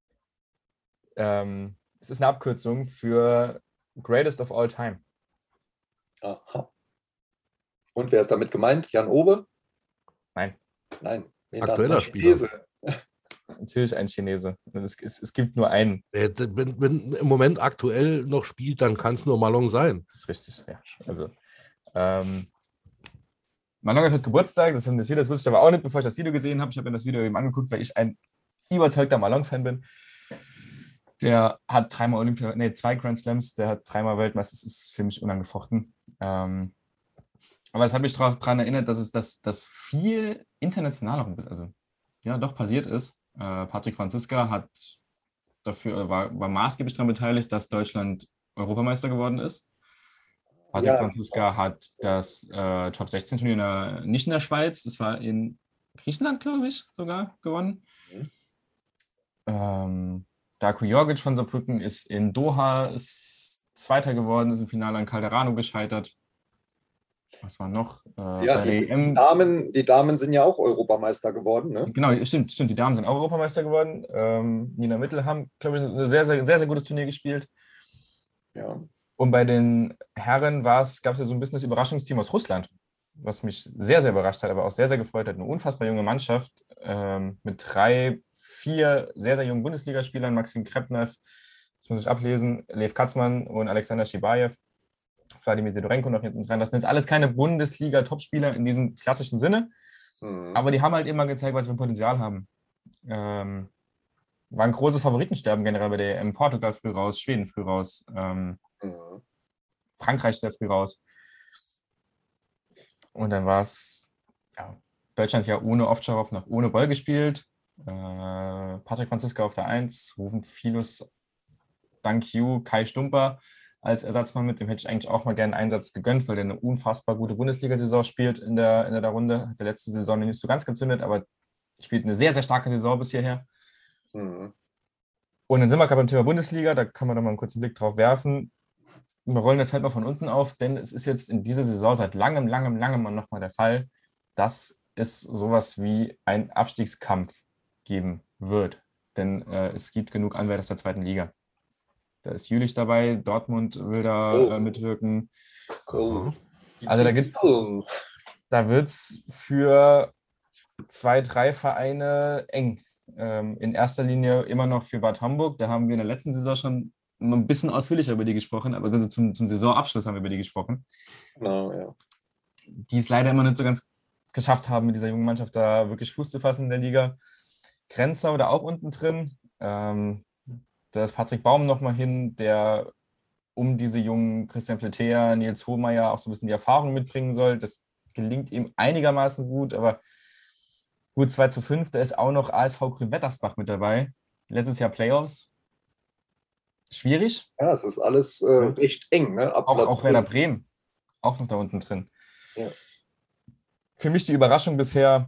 B: Ähm, es ist eine Abkürzung für Greatest of All Time.
C: Aha. Und wer ist damit gemeint? Jan Owe?
B: Nein,
C: Nein. Wen
D: Aktueller
C: dann?
D: Spieler.
C: Chinese.
B: natürlich ein Chinese. Es, es, es gibt nur einen.
D: äh, wenn, wenn im Moment aktuell noch spielt, dann kann es nur Malong sein.
B: Das ist richtig, ja. Also, ähm, Malong hat heute Geburtstag, das, das, Video, das wusste ich aber auch nicht, bevor ich das Video gesehen habe. Ich habe mir das Video eben angeguckt, weil ich ein überzeugter Malong-Fan bin. Der hat dreimal Olympia, nee, zwei Grand Slams, der hat dreimal Weltmeister, das ist für mich unangefochten. Ähm, aber das hat mich daran erinnert, dass es das, das viel internationaler, also ja, doch passiert ist. Äh, Patrick Franziska hat dafür, war, war maßgeblich daran beteiligt, dass Deutschland Europameister geworden ist. Patrick
C: Ja.
B: Franziska hat das äh, Top sechzehn Turnier in der, nicht in der Schweiz, das war in Griechenland, glaube ich, sogar gewonnen.
C: Mhm.
B: Ähm, Darko Jorgic von Saarbrücken ist in Doha ist Zweiter geworden, ist im Finale an Calderano gescheitert. Was war noch? Äh,
C: Ja,
B: bei
C: die,
B: der
C: die,
B: E M.
C: Damen, die Damen sind ja auch Europameister geworden, ne?
B: Genau, stimmt, stimmt. Die Damen sind auch Europameister geworden. Ähm, Nina Mittel haben, glaube ich, ein sehr, sehr, sehr, sehr gutes Turnier gespielt.
C: Ja.
B: Und bei den Herren gab es ja so ein bisschen das Überraschungsteam aus Russland, was mich sehr, sehr überrascht hat, aber auch sehr, sehr gefreut hat. Eine unfassbar junge Mannschaft ähm, mit drei, vier sehr, sehr jungen Bundesligaspielern, Maxim Krepnev, das muss ich ablesen, Lev Katzmann und Alexander Schibajew, Wladimir Sidorenko noch hinten dran. Das sind jetzt alles keine Bundesliga-Topspieler in diesem klassischen Sinne,
C: Mhm.
B: aber die haben halt immer gezeigt, was wir für Potenzial haben. Ähm, war ein großes Favoritensterben generell bei der E M. Portugal früh raus, Schweden früh raus, ähm,
C: Mhm.
B: Frankreich sehr früh raus. Und dann war es, ja, Deutschland ja ohne Ovtcharov noch ohne Boll gespielt. Äh, Patrick Franziska auf der eins, Rufen Filus, Dank You, Kai Stumper als Ersatzmann mit. Dem hätte ich eigentlich auch mal gerne einen Einsatz gegönnt, weil der eine unfassbar gute Bundesliga-Saison spielt in der, in der Runde. Hat der letzte Saison nicht so ganz gezündet, aber spielt eine sehr, sehr starke Saison bis hierher.
C: Mhm.
B: Und dann sind wir gerade beim Thema Bundesliga, da kann man doch mal einen kurzen Blick drauf werfen. Wir rollen das halt mal von unten auf, denn es ist jetzt in dieser Saison seit langem, langem, langem nochmal der Fall, dass es sowas wie einen Abstiegskampf geben wird. Denn äh, es gibt genug Anwärter aus der zweiten Liga. Da ist Jülich dabei, Dortmund will da
C: Oh.
B: äh, mitwirken.
C: Oh.
B: Also da gibt's, da wird es für zwei, drei Vereine eng. Ähm, in erster Linie immer noch für Bad Homburg. Da haben wir in der letzten Saison schon ein bisschen ausführlicher über die gesprochen, aber also zum, zum Saisonabschluss haben wir über die gesprochen.
C: Genau, ja.
B: Die es leider immer nicht so ganz geschafft haben, mit dieser jungen Mannschaft da wirklich Fuß zu fassen in der Liga. Grenzau da auch unten drin. Ähm, da ist Patrick Baum nochmal hin, der um diese jungen Christian Pletea, Nils Hohmeier auch so ein bisschen die Erfahrung mitbringen soll. Das gelingt ihm einigermaßen gut, aber gut, zwei zu fünf, da ist auch noch A S V Grün-Wettersbach mit dabei. Letztes Jahr Playoffs. Schwierig.
C: Ja, es ist alles äh,
B: Ja.
C: recht eng, ne? Ab
B: Auch,
C: Platz
B: auch Werder
C: fünf.
B: Bremen, auch noch da unten drin.
C: Ja.
B: Für mich die Überraschung bisher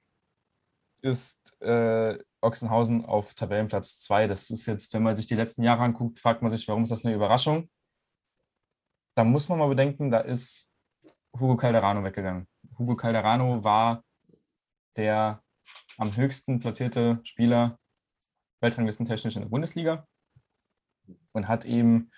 B: ist äh, Ochsenhausen auf Tabellenplatz zwei. Das ist jetzt, wenn man sich die letzten Jahre anguckt, fragt man sich, warum ist das eine Überraschung? Da muss man mal bedenken, da ist Hugo Calderano weggegangen. Hugo Calderano war der am höchsten platzierte Spieler weltranglistentechnisch in der Bundesliga und hat eben,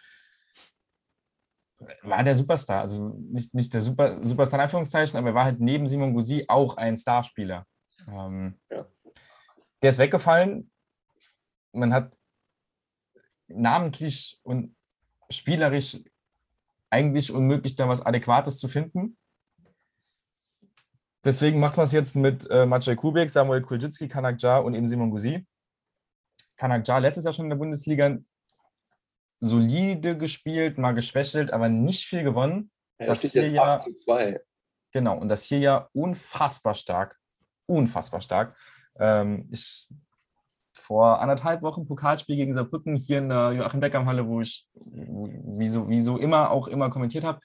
B: war der Superstar, also nicht, nicht der Super, Superstar in Anführungszeichen, aber er war halt neben Simon Gauzy auch ein Starspieler. Ähm,
C: Ja.
B: Der ist weggefallen. Man hat namentlich und spielerisch eigentlich unmöglich, da was Adäquates zu finden. Deswegen macht man es jetzt mit äh, Maciej Kubik, Samuel Kulczycki, Kanak Jar und eben Simon Gauzy. Kanak Jar letztes Jahr schon in der Bundesliga solide gespielt, mal geschwächelt, aber nicht viel gewonnen.
C: Er
B: Das
C: steht
B: hier
C: jetzt
B: ja,
C: acht zu zwei.
B: genau, und das hier ja unfassbar stark. Unfassbar stark. Ähm, ich vor anderthalb Wochen Pokalspiel gegen Saarbrücken hier in der Joachim-Beckam-Halle, wo ich wie so, wie so immer auch immer kommentiert habe.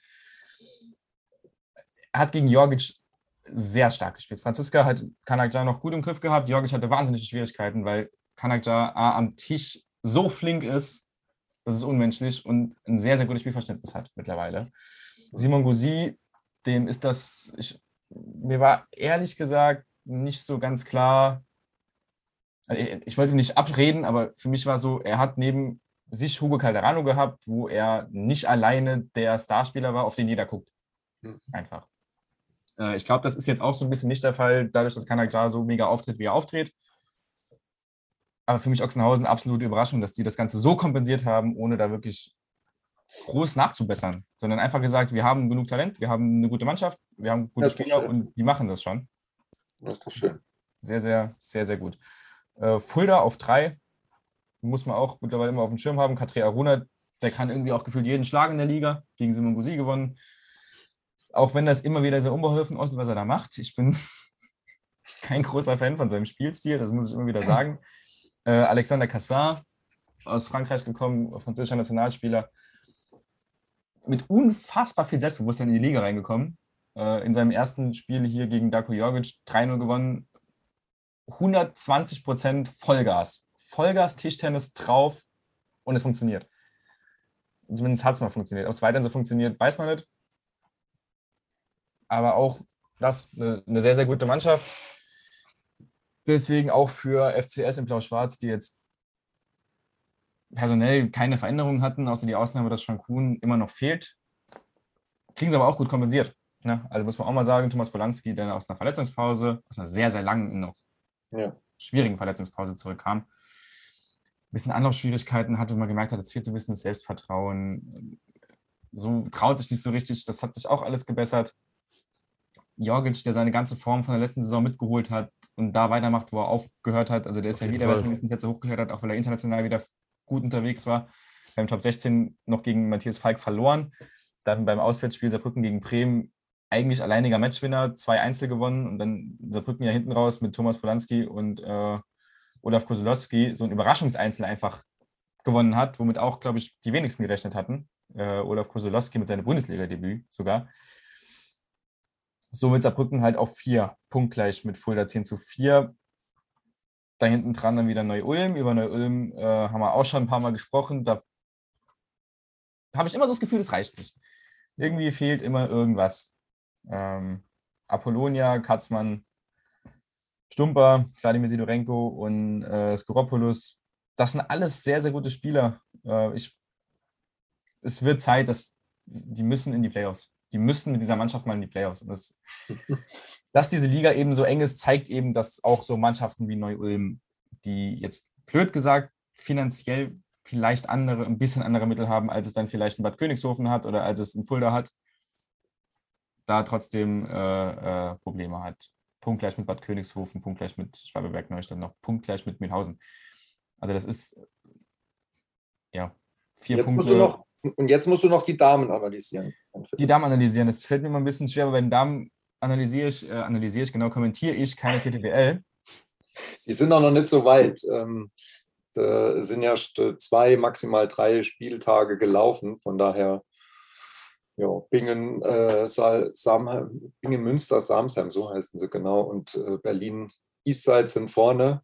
B: Er hat gegen Jorgic sehr stark gespielt. Franziska hat Kanak Jar noch gut im Griff gehabt. Jorgic hatte wahnsinnige Schwierigkeiten, weil Kanak Jar am Tisch so flink ist, das ist unmenschlich und ein sehr, sehr gutes Spielverständnis hat mittlerweile. Simon Gauzy, dem ist das, ich, mir war ehrlich gesagt nicht so ganz klar, ich wollte ihm nicht abreden, aber für mich war so, er hat neben sich Hugo Calderano gehabt, wo er nicht alleine der Starspieler war, auf den jeder guckt. Einfach. Ich glaube, das ist jetzt auch so ein bisschen nicht der Fall, dadurch, dass Kanak Jar so mega auftritt, wie er auftritt. Aber für mich Ochsenhausen absolute Überraschung, dass die das Ganze so kompensiert haben, ohne da wirklich groß nachzubessern, sondern einfach gesagt, wir haben genug Talent, wir haben eine gute Mannschaft, wir haben gute Spieler und die machen das schon.
C: Das ist doch schön.
B: Sehr, sehr, sehr, sehr gut. Äh, Fulda auf drei, muss man auch mittlerweile immer auf dem Schirm haben. Katri Aruna, der kann irgendwie auch gefühlt jeden Schlag in der Liga, gegen Simon Gauzy gewonnen. Auch wenn das immer wieder sehr unbeholfen aussieht, was er da macht. Ich bin kein großer Fan von seinem Spielstil, das muss ich immer wieder sagen. Äh, Alexander Cassar, aus Frankreich gekommen, französischer Nationalspieler, mit unfassbar viel Selbstbewusstsein in die Liga reingekommen. Äh, in seinem ersten Spiel hier gegen Darko Jorgic drei null gewonnen. hundertzwanzig Prozent Vollgas. Vollgas, Tischtennis drauf und es funktioniert. Zumindest hat es mal funktioniert. Ob es weiterhin so funktioniert, weiß man nicht. aber auch das eine, eine sehr, sehr gute Mannschaft. Deswegen auch für F C S in Blau-Schwarz, die jetzt personell keine Veränderungen hatten, außer die Ausnahme, dass Cancun immer noch fehlt. Kriegen sie aber auch gut kompensiert. Ne? Also muss man auch mal sagen, Thomas Polanski, der aus einer Verletzungspause, aus einer sehr, sehr langen, noch ja. schwierigen Verletzungspause zurückkam, ein bisschen Anlaufschwierigkeiten hatte, wo man gemerkt hat, es fehlt so ein bisschen das Selbstvertrauen. So traut sich nicht so richtig. Das hat sich auch alles gebessert. Jorgic, der seine ganze Form von der letzten Saison mitgeholt hat und da weitermacht, wo er aufgehört hat. Also der ist ja wieder bei den nächsten Plätze hochgehört hat, auch weil er international wieder gut unterwegs war. Beim Top sechzehn noch gegen Matthias Falk verloren. Dann beim Auswärtsspiel Saarbrücken gegen Bremen eigentlich alleiniger Matchwinner, zwei Einzel gewonnen und dann Saarbrücken ja hinten raus mit Thomas Polanski und äh, Olaf Koselowski so ein Überraschungseinzel einfach gewonnen hat, womit auch, glaube ich, die wenigsten gerechnet hatten. Äh, Olaf Koselowski mit seinem Bundesliga-Debüt sogar. Somit Saarbrücken halt auf vier, punktgleich mit Fulda zehn zu vier. Da hinten dran dann wieder Neu-Ulm. Über Neu-Ulm äh, haben wir auch schon ein paar Mal gesprochen. Da habe ich immer so das Gefühl, das reicht nicht. Irgendwie fehlt immer irgendwas. Ähm, Apollonia, Katzmann, Stumper, Wladimir Sidorenko und äh, Skoropoulos. Das sind alles sehr, sehr gute Spieler. Äh, ich, es wird Zeit, dass die müssen in die Playoffs. Die müssen mit dieser Mannschaft mal in die Playoffs. Und das, dass diese Liga eben so eng ist, zeigt eben, dass auch so Mannschaften wie Neu-Ulm, die jetzt blöd gesagt finanziell vielleicht andere, ein bisschen andere Mittel haben, als es dann vielleicht in Bad Königshofen hat oder als es in Fulda hat, da trotzdem äh, äh, Probleme hat. Punktgleich mit Bad Königshofen, punktgleich mit Schwabeberg Neustadt noch, punktgleich mit Mühlhausen. Also das ist ja vier
C: jetzt
B: Punkte.
C: Musst du noch, und jetzt musst du noch die Damen analysieren.
B: Die Damen analysieren, das fällt mir immer ein bisschen schwer, aber bei den Damen analysiere ich, äh, analysiere ich, genau, kommentiere ich keine T T B L.
C: Die sind auch noch nicht so weit. Ähm, da sind ja zwei, maximal drei Spieltage gelaufen, von daher ja, Bingen, äh, Samheim, Bingen Münster, Samsheim, so heißen sie genau, und äh, Berlin Eastside sind vorne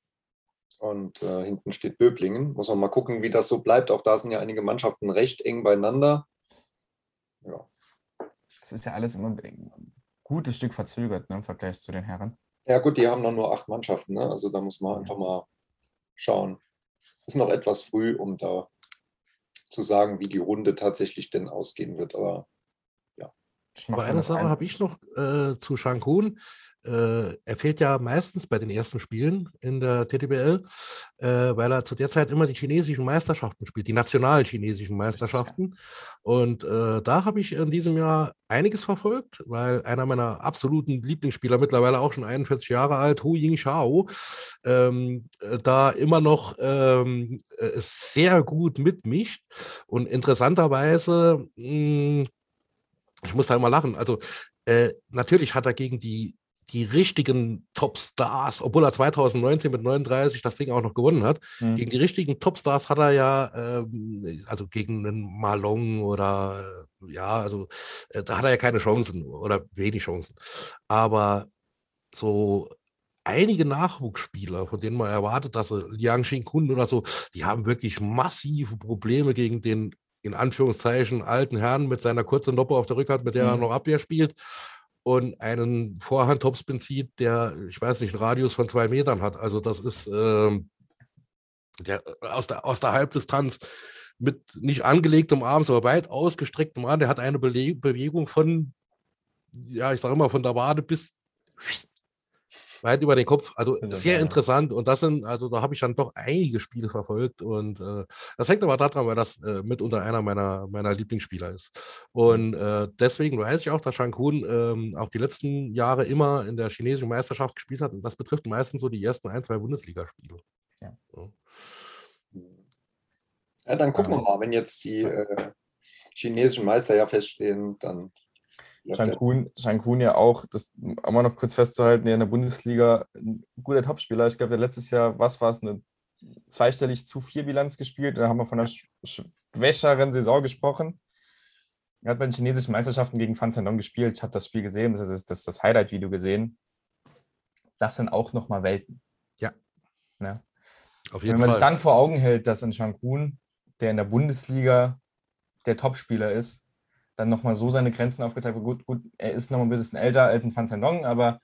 C: und äh, hinten steht Böblingen. Muss man mal gucken, wie das so bleibt. Auch da sind ja einige Mannschaften recht eng beieinander. Ja.
B: Das ist ja alles immer ein gutes Stück verzögert, ne, im Vergleich zu den Herren.
C: Ja gut, die haben noch nur acht Mannschaften, ne? Also da muss man einfach mal schauen. Ist noch etwas früh, um da zu sagen, wie die Runde tatsächlich denn ausgehen wird, aber ja.
D: Aber eine Sache habe ich noch äh, zu Cancun. Äh, er fehlt ja meistens bei den ersten Spielen in der T T B L, äh, weil er zu der Zeit immer die chinesischen Meisterschaften spielt, die nationalen chinesischen Meisterschaften. Und äh, da habe ich in diesem Jahr einiges verfolgt, weil einer meiner absoluten Lieblingsspieler, mittlerweile auch schon einundvierzig Jahre alt, Hu Yingshao, ähm, da immer noch ähm, sehr gut mitmischt. Und interessanterweise, mh, ich muss da immer lachen, also äh, natürlich hat er gegen die die richtigen Topstars, obwohl er zwanzig neunzehn mit neununddreißig das Ding auch noch gewonnen hat, mhm. gegen die richtigen Topstars hat er ja, ähm, also gegen einen Malong oder, äh, ja, also äh, da hat er ja keine Chancen oder wenig Chancen. Aber so einige Nachwuchsspieler, von denen man erwartet, dass sie Liang Xingkun oder so, die haben wirklich massive Probleme gegen den, in Anführungszeichen, alten Herrn mit seiner kurzen Noppe auf der Rückhand, mit der mhm. er noch Abwehr spielt. Und einen Vorhand-Topspin zieht, der, ich weiß nicht, einen Radius von zwei Metern hat. Also das ist ähm, der, aus, der, aus der Halbdistanz mit nicht angelegtem Arm, sondern weit ausgestrecktem Arm. Der hat eine Bele- Bewegung von, ja, ich sage immer, von der Wade bis weit über den Kopf. Also sehr ja. interessant. Und das sind, also da habe ich dann doch einige Spiele verfolgt. Und äh, das hängt aber daran, weil das äh, mitunter einer meiner, meiner Lieblingsspieler ist. Und äh, deswegen weiß ich auch, dass Cancun ähm, auch die letzten Jahre immer in der chinesischen Meisterschaft gespielt hat. Und das betrifft meistens so die ersten ein, zwei Bundesligaspiele. Ja. So.
C: Ja, dann gucken wir mal, wenn jetzt die äh, chinesischen Meister ja feststehen, dann
B: Cancun, Cancun ja auch, das auch mal noch kurz festzuhalten, ja in der Bundesliga ein guter Topspieler. Ich glaube, der letztes Jahr, was war es, eine zweistellig zu vier Bilanz gespielt. Da haben wir von einer schwächeren Saison gesprochen. Er hat bei den chinesischen Meisterschaften gegen Fan Zhendong gespielt. Ich habe das Spiel gesehen, das ist das, das Highlight-Video gesehen. Das sind auch nochmal Welten.
D: Ja.
B: ja.
D: Auf jeden
B: Wenn man
D: Fall.
B: sich dann vor Augen hält, dass in Cancun, der in der Bundesliga der Topspieler ist, dann nochmal so seine Grenzen aufgezeigt. Gut, gut, er ist noch ein bisschen älter als ein Van Zendong, aber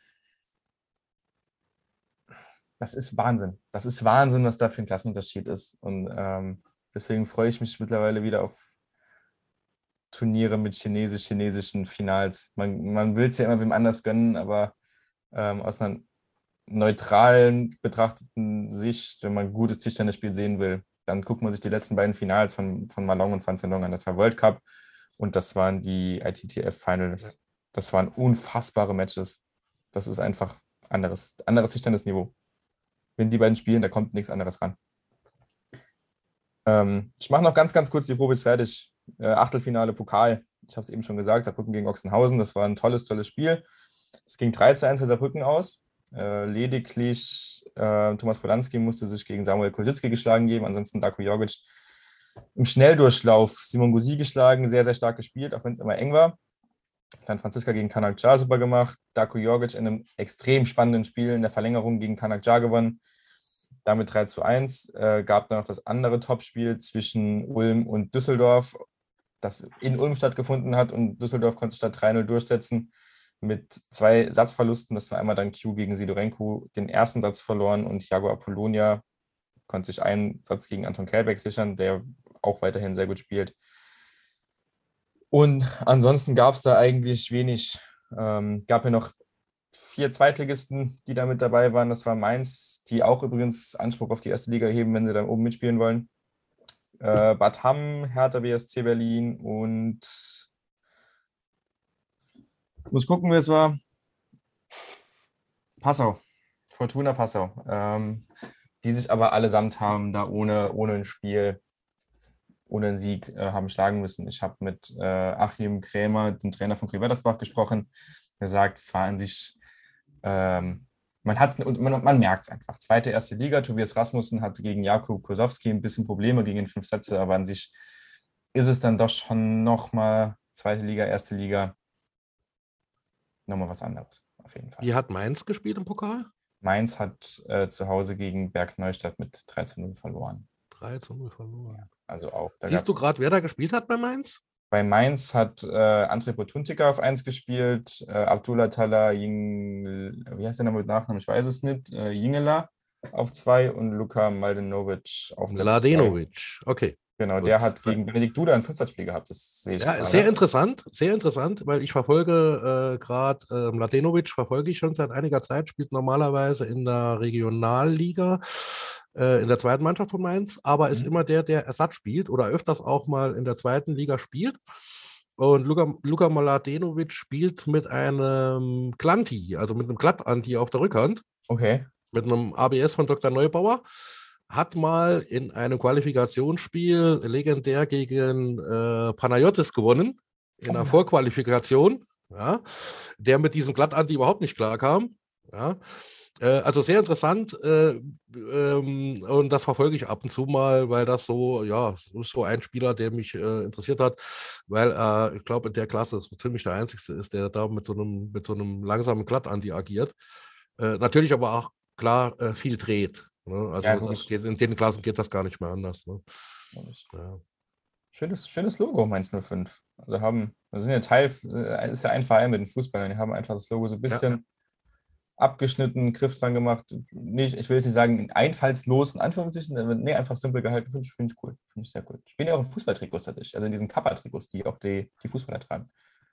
B: das ist Wahnsinn. Das ist Wahnsinn, was da für ein Klassenunterschied ist. Und ähm, deswegen freue ich mich mittlerweile wieder auf Turniere mit chinesisch-chinesischen Finals. Man, man will es ja immer wem anders gönnen, aber ähm, aus einer neutralen betrachteten Sicht, wenn man gutes Tischtennisspiel sehen will, dann guckt man sich die letzten beiden Finals von, von Malong und Van Zendong an. Das war World Cup und das waren die I T T F Finals. Das waren unfassbare Matches. Das ist einfach anderes, anderes Tischtennisniveau. Wenn die beiden spielen, da kommt nichts anderes ran. Ähm, ich mache noch ganz, ganz kurz die Profis fertig. Äh, Achtelfinale Pokal. Ich habe es eben schon gesagt, Saarbrücken gegen Ochsenhausen. Das war ein tolles, tolles Spiel. Es ging drei zu eins für Saarbrücken aus. Äh, lediglich äh, Thomas Polanski musste sich gegen Samuel Kulczycki geschlagen geben. Ansonsten Darko Jorgic im Schnelldurchlauf Simon Gauzy geschlagen. Sehr, sehr stark gespielt, auch wenn es immer eng war. Dann Franziska gegen Kanak Jar super gemacht. Darko Jorgic in einem extrem spannenden Spiel in der Verlängerung gegen Kanak Jar gewonnen. Damit drei zu eins. Äh, gab dann noch das andere Topspiel zwischen Ulm und Düsseldorf, das in Ulm stattgefunden hat. Und Düsseldorf konnte sich da drei null durchsetzen mit zwei Satzverlusten. Das war einmal dann Q gegen Sidorenko, den ersten Satz verloren. Und Jago Apollonia konnte sich einen Satz gegen Anton Kelbeck sichern, der auch weiterhin sehr gut spielt. Und ansonsten gab es da eigentlich wenig. Ähm, gab ja noch vier Zweitligisten, die da mit dabei waren. Das war Mainz, die auch übrigens Anspruch auf die erste Liga erheben, wenn sie dann oben mitspielen wollen. Äh, Bad Hamm, Hertha B S C Berlin und ich muss gucken, wer es war. Passau, Fortuna Passau. Ähm, die sich aber allesamt haben da ohne, ohne ein Spiel, ohne einen Sieg äh, haben schlagen müssen. Ich habe mit äh, Achim Krämer, dem Trainer von Krewedersbach, gesprochen. Er sagt, es war an sich Ähm, man hat's, und man, man merkt es einfach. Zweite, erste Liga. Tobias Rasmussen hatte gegen Jakub Kosowski ein bisschen Probleme gegen den fünf Sätze, aber an sich ist es dann doch schon nochmal zweite Liga, erste Liga. Nochmal was anderes, auf jeden Fall.
D: Wie hat Mainz gespielt im Pokal?
B: Mainz hat äh, zu Hause gegen Berg Neustadt mit drei zu null verloren.
D: drei zu null verloren.
B: Ja, also auch. Da
D: Siehst du gerade, wer da gespielt hat bei Mainz?
B: Bei Mainz hat äh, André Botuntika auf eins gespielt, äh, Abdullah Talla Jing, wie heißt der Name mit Nachnamen? Ich weiß es nicht, äh, Jingela auf zwei und Luka Maldenovic auf der
D: Mladenovic, okay.
B: Genau,
D: Gut.
B: Der hat gegen Benedikt Duda ein Fünfsatzspiel gehabt, das sehe ich
D: Ja,
B: gerade.
D: sehr interessant, sehr interessant, weil ich verfolge äh, gerade äh, Mladenovic, verfolge ich schon seit einiger Zeit, spielt normalerweise in der Regionalliga, äh, in der zweiten Mannschaft von Mainz, aber ist
B: Mhm.
D: immer der, der Ersatz spielt oder öfters auch mal in der zweiten Liga spielt. Und Luka, Luka Mladenovic spielt mit einem Glanti, also mit einem Glattanti auf der Rückhand,
B: Okay,
D: mit einem A B S von Doktor Neubauer. Hat mal in einem Qualifikationsspiel legendär gegen äh, Panayotis gewonnen, in einer
B: Oh ja.
D: Vorqualifikation, ja, der mit diesem Glattanti überhaupt nicht klarkam. Ja. Äh, also sehr interessant äh, ähm, und das verfolge ich ab und zu mal, weil das so, ja, ist so ein Spieler, der mich äh, interessiert hat, weil äh, ich glaube, in der Klasse so ziemlich der Einzige ist, der da mit so einem, mit so einem langsamen Glattanti agiert. Äh, natürlich aber auch klar äh, viel dreht. Ne? Also
B: Ja,
D: das
B: logisch.
D: geht, in den Klassen geht das gar nicht mehr anders. Ne? Ja.
B: Schönes, schönes Logo, Mainz null fünf. Also haben, wir sind ja Teil, äh, ist ja ein Verein mit den Fußballern, die haben einfach das Logo so ein bisschen
D: Ja.
B: abgeschnitten, Griff dran gemacht. Nicht, ich will jetzt nicht sagen einfallslos, in Anführungszeichen, aber nee, einfach simpel gehalten. Finde ich, find ich cool. Finde ich sehr cool. Ich bin ja auch in Fußballtrikots tatsächlich, also in diesen Kappa-Trikots, die auch die, die Fußballer tragen.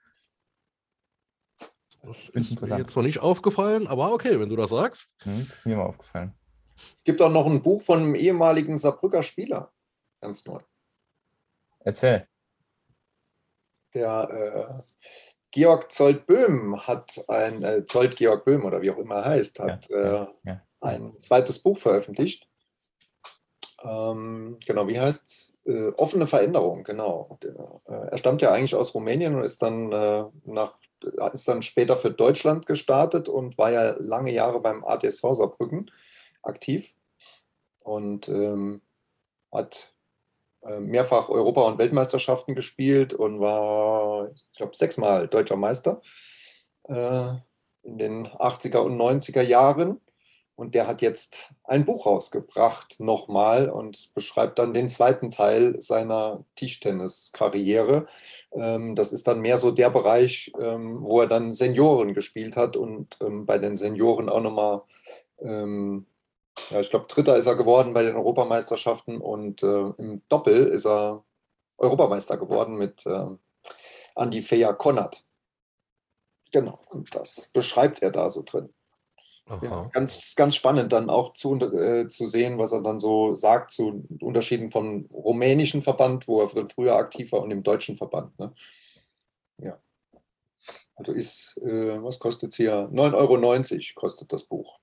D: Das
B: Finde ich
D: ist mir
B: interessant.
D: jetzt noch nicht aufgefallen, aber okay, wenn du das sagst.
B: Hm, das ist mir mal aufgefallen.
C: Es gibt auch noch ein Buch von einem ehemaligen Saarbrücker Spieler, ganz neu.
B: Erzähl.
C: Der äh, Georg Zolt-Böhm hat ein, äh, Zolt Georg Böhm oder wie auch immer er heißt, hat
B: Ja, ja, ja.
C: äh, ein zweites Buch veröffentlicht. Ähm, genau, wie heißt es? Äh, offene Veränderung, genau. Der, äh, er stammt ja eigentlich aus Rumänien und ist dann, äh, nach, ist dann später für Deutschland gestartet und war ja lange Jahre beim A T S V Saarbrücken aktiv und ähm, hat äh, mehrfach Europa- und Weltmeisterschaften gespielt und war, ich glaube, sechsmal deutscher Meister äh, in den achtziger und neunziger Jahren. Und der hat jetzt ein Buch rausgebracht, nochmal, und beschreibt dann den zweiten Teil seiner Tischtenniskarriere. Ähm, das ist dann mehr so der Bereich, ähm, wo er dann Senioren gespielt hat und ähm, bei den Senioren auch nochmal, ähm, ja, ich glaube, Dritter ist er geworden bei den Europameisterschaften und äh, im Doppel ist er Europameister geworden mit äh, Andi Feja-Konnerth. Genau, und das beschreibt er da so drin. Ja, ganz, ganz spannend dann auch zu, äh, zu sehen, was er dann so sagt zu Unterschieden vom rumänischen Verband, wo er früher aktiv war, und dem deutschen Verband. Ne? Ja. Also ist, äh, was kostet es hier? neun Euro neunzig kostet das Buch.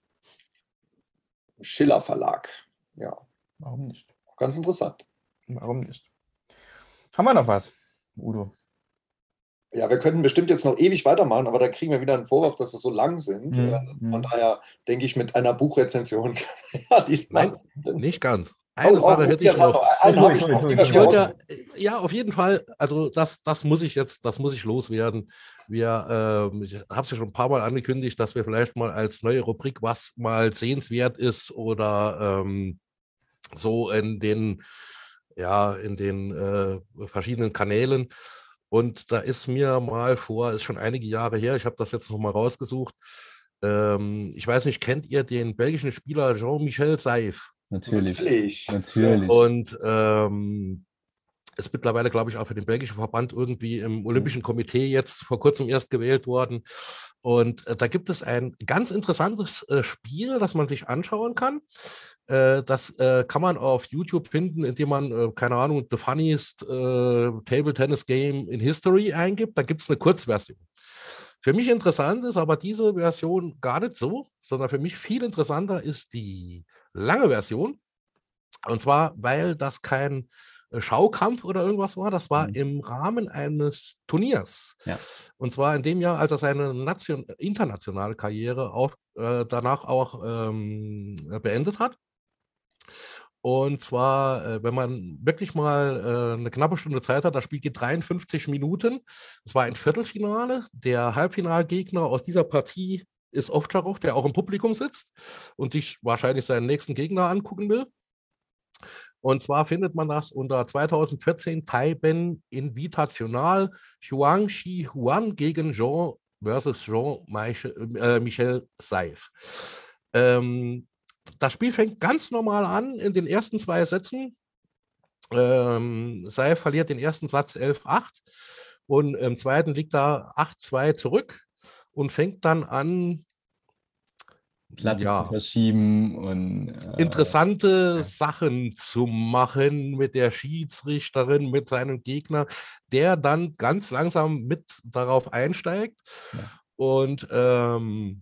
C: Schiller Verlag. Ja.
B: Warum nicht?
C: Ganz interessant.
B: Warum nicht? Haben wir noch was, Udo?
C: Ja, wir könnten bestimmt jetzt noch ewig weitermachen, aber da kriegen wir wieder einen Vorwurf, dass wir so lang sind.
B: Mhm.
C: Von daher denke ich, mit einer Buchrezension ja, diesmal.
D: Nein, nicht ganz. Eine
C: oh,
D: Sache
C: oh,
D: hätte
C: ja,
D: ich noch.
C: noch. Einen habe ich noch.
D: Ich wollte ja, ja, auf jeden Fall, also das, das muss ich jetzt, das muss ich loswerden. Wir, äh, ich habe es ja schon ein paar Mal angekündigt, dass wir vielleicht mal als neue Rubrik, was mal sehenswert ist oder ähm, so in den, ja, in den äh, verschiedenen Kanälen. Und da ist mir mal vor, ist schon einige Jahre her, ich habe das jetzt noch mal rausgesucht. Ähm, ich weiß nicht, kennt ihr den belgischen Spieler Jean-Michel Seif?
B: Natürlich.
C: Natürlich.
B: Natürlich.
D: Und ähm, ist mittlerweile, glaube ich, auch für den belgischen Verband irgendwie im Olympischen Komitee jetzt vor kurzem erst gewählt worden. Und äh, da gibt es ein ganz interessantes äh, Spiel, das man sich anschauen kann. Äh, das äh, kann man auf YouTube finden, indem man, äh, keine Ahnung, The Funniest äh, Table Tennis Game in History eingibt. Da gibt es eine Kurzversion. Für mich interessant ist aber diese Version gar nicht so, sondern für mich viel interessanter ist die lange Version. Und zwar, weil das kein Schaukampf oder irgendwas war, das war mhm. im Rahmen eines Turniers. Ja. Und zwar in dem Jahr, als er seine Nation- internationale Karriere auch, äh, danach auch ähm, beendet hat. Und zwar, äh, wenn man wirklich mal äh, eine knappe Stunde Zeit hat, das Spiel geht dreiundfünfzig Minuten. Es war ein Viertelfinale. Der Halbfinalgegner aus dieser Partie ist Ovtcharov, der auch im Publikum sitzt und sich wahrscheinlich seinen nächsten Gegner angucken will. Und zwar findet man das unter zweitausendvierzehn Taiben Invitational Huang Shi Huan gegen Jean versus Jean-Michel äh, Michel Seif. Ähm, das Spiel fängt ganz normal an in den ersten zwei Sätzen. Ähm, Seif verliert den ersten Satz elf acht und im zweiten liegt er acht zwei zurück und fängt dann an,
B: Platte
D: ja,
B: zu verschieben und äh,
D: interessante
B: ja.
D: Sachen zu machen mit der Schiedsrichterin, mit seinem Gegner, der dann ganz langsam mit darauf einsteigt. Ja. Und ähm,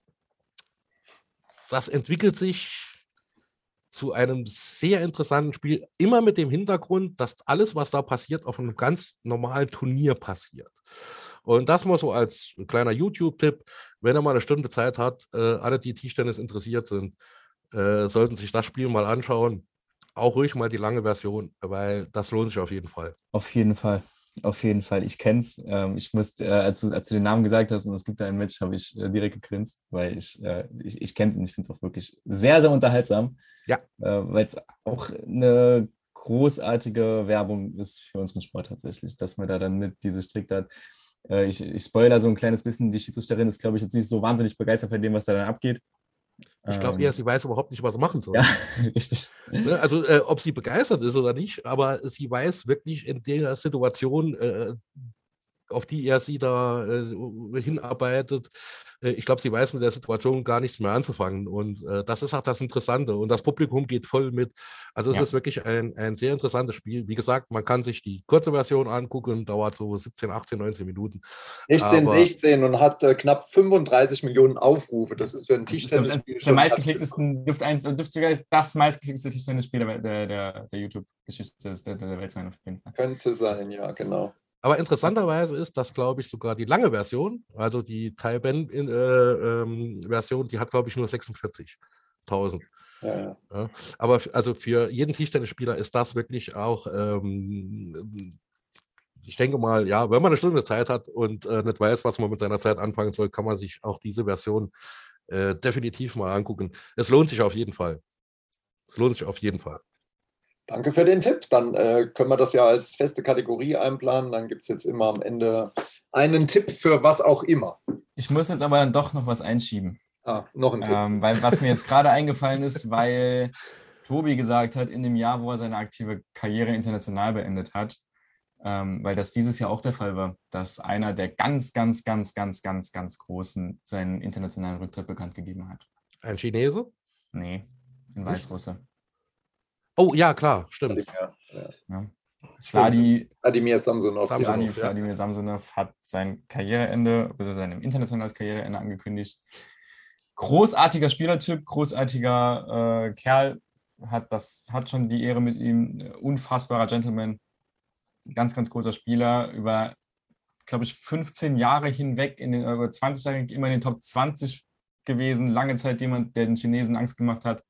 D: das entwickelt sich zu einem sehr interessanten Spiel, immer mit dem Hintergrund, dass alles, was da passiert, auf einem ganz normalen Turnier passiert. Und das mal so als kleiner YouTube-Tipp, wenn er mal eine Stunde Zeit hat, äh, alle, die Tischtennis interessiert sind, äh, sollten sich das Spiel mal anschauen. Auch ruhig mal die lange Version, weil das lohnt sich auf jeden Fall.
B: Auf jeden Fall, auf jeden Fall. Ich kenn's. Ähm, ich musste, äh, als, du, als du den Namen gesagt hast und es gibt da ein Match, habe ich äh, direkt gegrinst, weil ich, äh, ich, ich kenne ihn. Ich finde es auch wirklich sehr, sehr unterhaltsam.
D: Ja.
B: Äh, weil es auch eine großartige Werbung ist für unseren Sport tatsächlich, dass man da dann nicht diese Strikt hat. Äh, ich, ich spoilere so ein kleines bisschen. Die Schiedsrichterin ist, glaube ich, jetzt nicht so wahnsinnig begeistert von dem, was da dann abgeht.
D: Ich glaube eher, sie weiß überhaupt nicht, was sie machen soll.
B: Ja, richtig.
D: Also, äh, ob sie begeistert ist oder nicht, aber sie weiß wirklich in der Situation, äh, auf die er sie da äh, hinarbeitet, äh, ich glaube, sie weiß mit der Situation gar nichts mehr anzufangen. Und äh, das ist auch das Interessante. Und das Publikum geht voll mit. Also es ja. ist wirklich ein, ein sehr interessantes Spiel. Wie gesagt, man kann sich die kurze Version angucken, dauert so siebzehn, achtzehn, neunzehn Minuten.
C: sechzehn, sechzehn und hat äh, knapp fünfunddreißig Millionen Aufrufe. Das ist für ein Tischtennisspiel
B: der meistgeklicktesten, dürfte, eins, dürfte sogar das meistgeklickteste Tischtennisspiel der, der, der, der YouTube-Geschichte der, der Welt sein. Auf jeden Fall.
C: Könnte sein, ja, genau.
D: Aber interessanterweise ist, dass, glaube ich, sogar die lange Version, also die Taiben-Version, äh, ähm, die hat, glaube ich, nur sechsundvierzigtausend.
C: Ja, ja.
D: Ja, aber also für jeden Tischtennisspieler ist das wirklich auch, ähm, ich denke mal, ja, wenn man eine Stunde Zeit hat und äh, nicht weiß, was man mit seiner Zeit anfangen soll, kann man sich auch diese Version äh, definitiv mal angucken. Es lohnt sich auf jeden Fall. Es lohnt sich auf jeden Fall.
C: Danke für den Tipp. Dann äh, können wir das ja als feste Kategorie einplanen. Dann gibt es jetzt immer am Ende einen Tipp für was auch immer.
B: Ich muss jetzt aber dann doch noch was einschieben.
C: Ah, noch ein Tipp.
B: Ähm, weil, was mir jetzt gerade eingefallen ist, weil Tobi gesagt hat, in dem Jahr, wo er seine aktive Karriere international beendet hat, ähm, weil das dieses Jahr auch der Fall war, dass einer der ganz, ganz, ganz, ganz, ganz, ganz Großen seinen internationalen Rücktritt bekannt gegeben hat.
D: Ein Chinese?
B: Nee, ein Weißrusse.
D: Oh, ja, klar, stimmt.
C: Ja, ja.
B: Ja. Vladi,
C: Vladimir Samsonov.
D: Samsonov.
B: Vladi,
D: ja.
B: Vladimir Samsonov hat sein Karriereende, also sein internationales Karriereende angekündigt. Großartiger Spielertyp, großartiger äh, Kerl, hat, das, hat schon die Ehre mit ihm, unfassbarer Gentleman, ganz, ganz großer Spieler, über, glaube ich, fünfzehn Jahre hinweg, in den über zwanzig Jahren immer in den Top zwanzig gewesen, lange Zeit jemand, der den Chinesen Angst gemacht hat.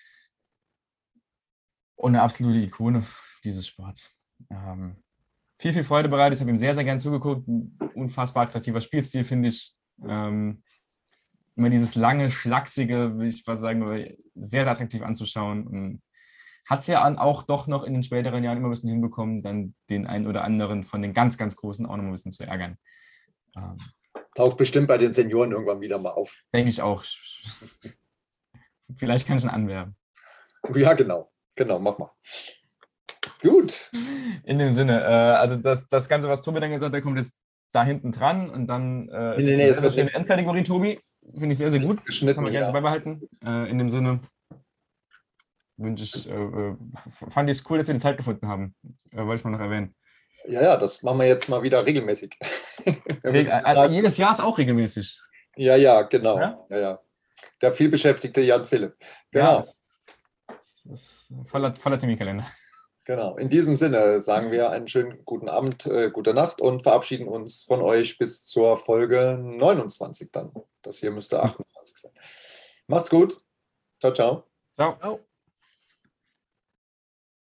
B: Und eine absolute Ikone dieses Sports. Ähm, viel, viel Freude bereitet. Ich habe ihm sehr, sehr gern zugeguckt. Ein unfassbar attraktiver Spielstil, finde ich. Ähm, immer dieses lange, schlachsige, will ich was sagen, sehr, sehr attraktiv anzuschauen. Und hat es ja auch doch noch in den späteren Jahren immer ein bisschen hinbekommen, dann den einen oder anderen von den ganz, ganz Großen auch noch ein bisschen zu ärgern. Ähm,
C: Taucht bestimmt bei den Senioren irgendwann wieder mal auf.
B: denke ich auch. Vielleicht kann ich ihn anwerben.
C: Ja, genau. Genau, mach mal. Gut.
B: In dem Sinne, äh, also das, das Ganze, was Tobi dann gesagt hat, kommt jetzt da hinten dran und dann äh, ist
C: Nee, nee,
B: eine
C: es
B: sehr,
C: wird
B: sehr schöne
C: nicht-
B: Endkategorie, Tobi. Finde ich sehr, sehr gut.
C: Geschnitten,
B: Kann man gerne so
C: ja.
B: beibehalten. Äh, in dem Sinne wünsche ich, äh, äh, fand ich es cool, dass wir die Zeit gefunden haben. Äh, wollte ich mal noch erwähnen.
C: Ja, ja, das machen wir jetzt mal wieder regelmäßig. Wir müssen-
B: Reg äh, jedes Jahr ist auch regelmäßig.
C: Ja, ja, genau.
B: Ja?
C: Ja, ja. Der vielbeschäftigte Jan Philipp.
B: Ja,
C: Genau.
B: das, das, das ist voller, voller Terminkalender.
C: Genau. In diesem Sinne sagen wir einen schönen guten Abend, äh, gute Nacht und verabschieden uns von euch bis zur Folge neunundzwanzig dann. Das hier müsste achtundzwanzig sein. Macht's gut. Ciao, ciao.
B: Ciao.
D: Ciao.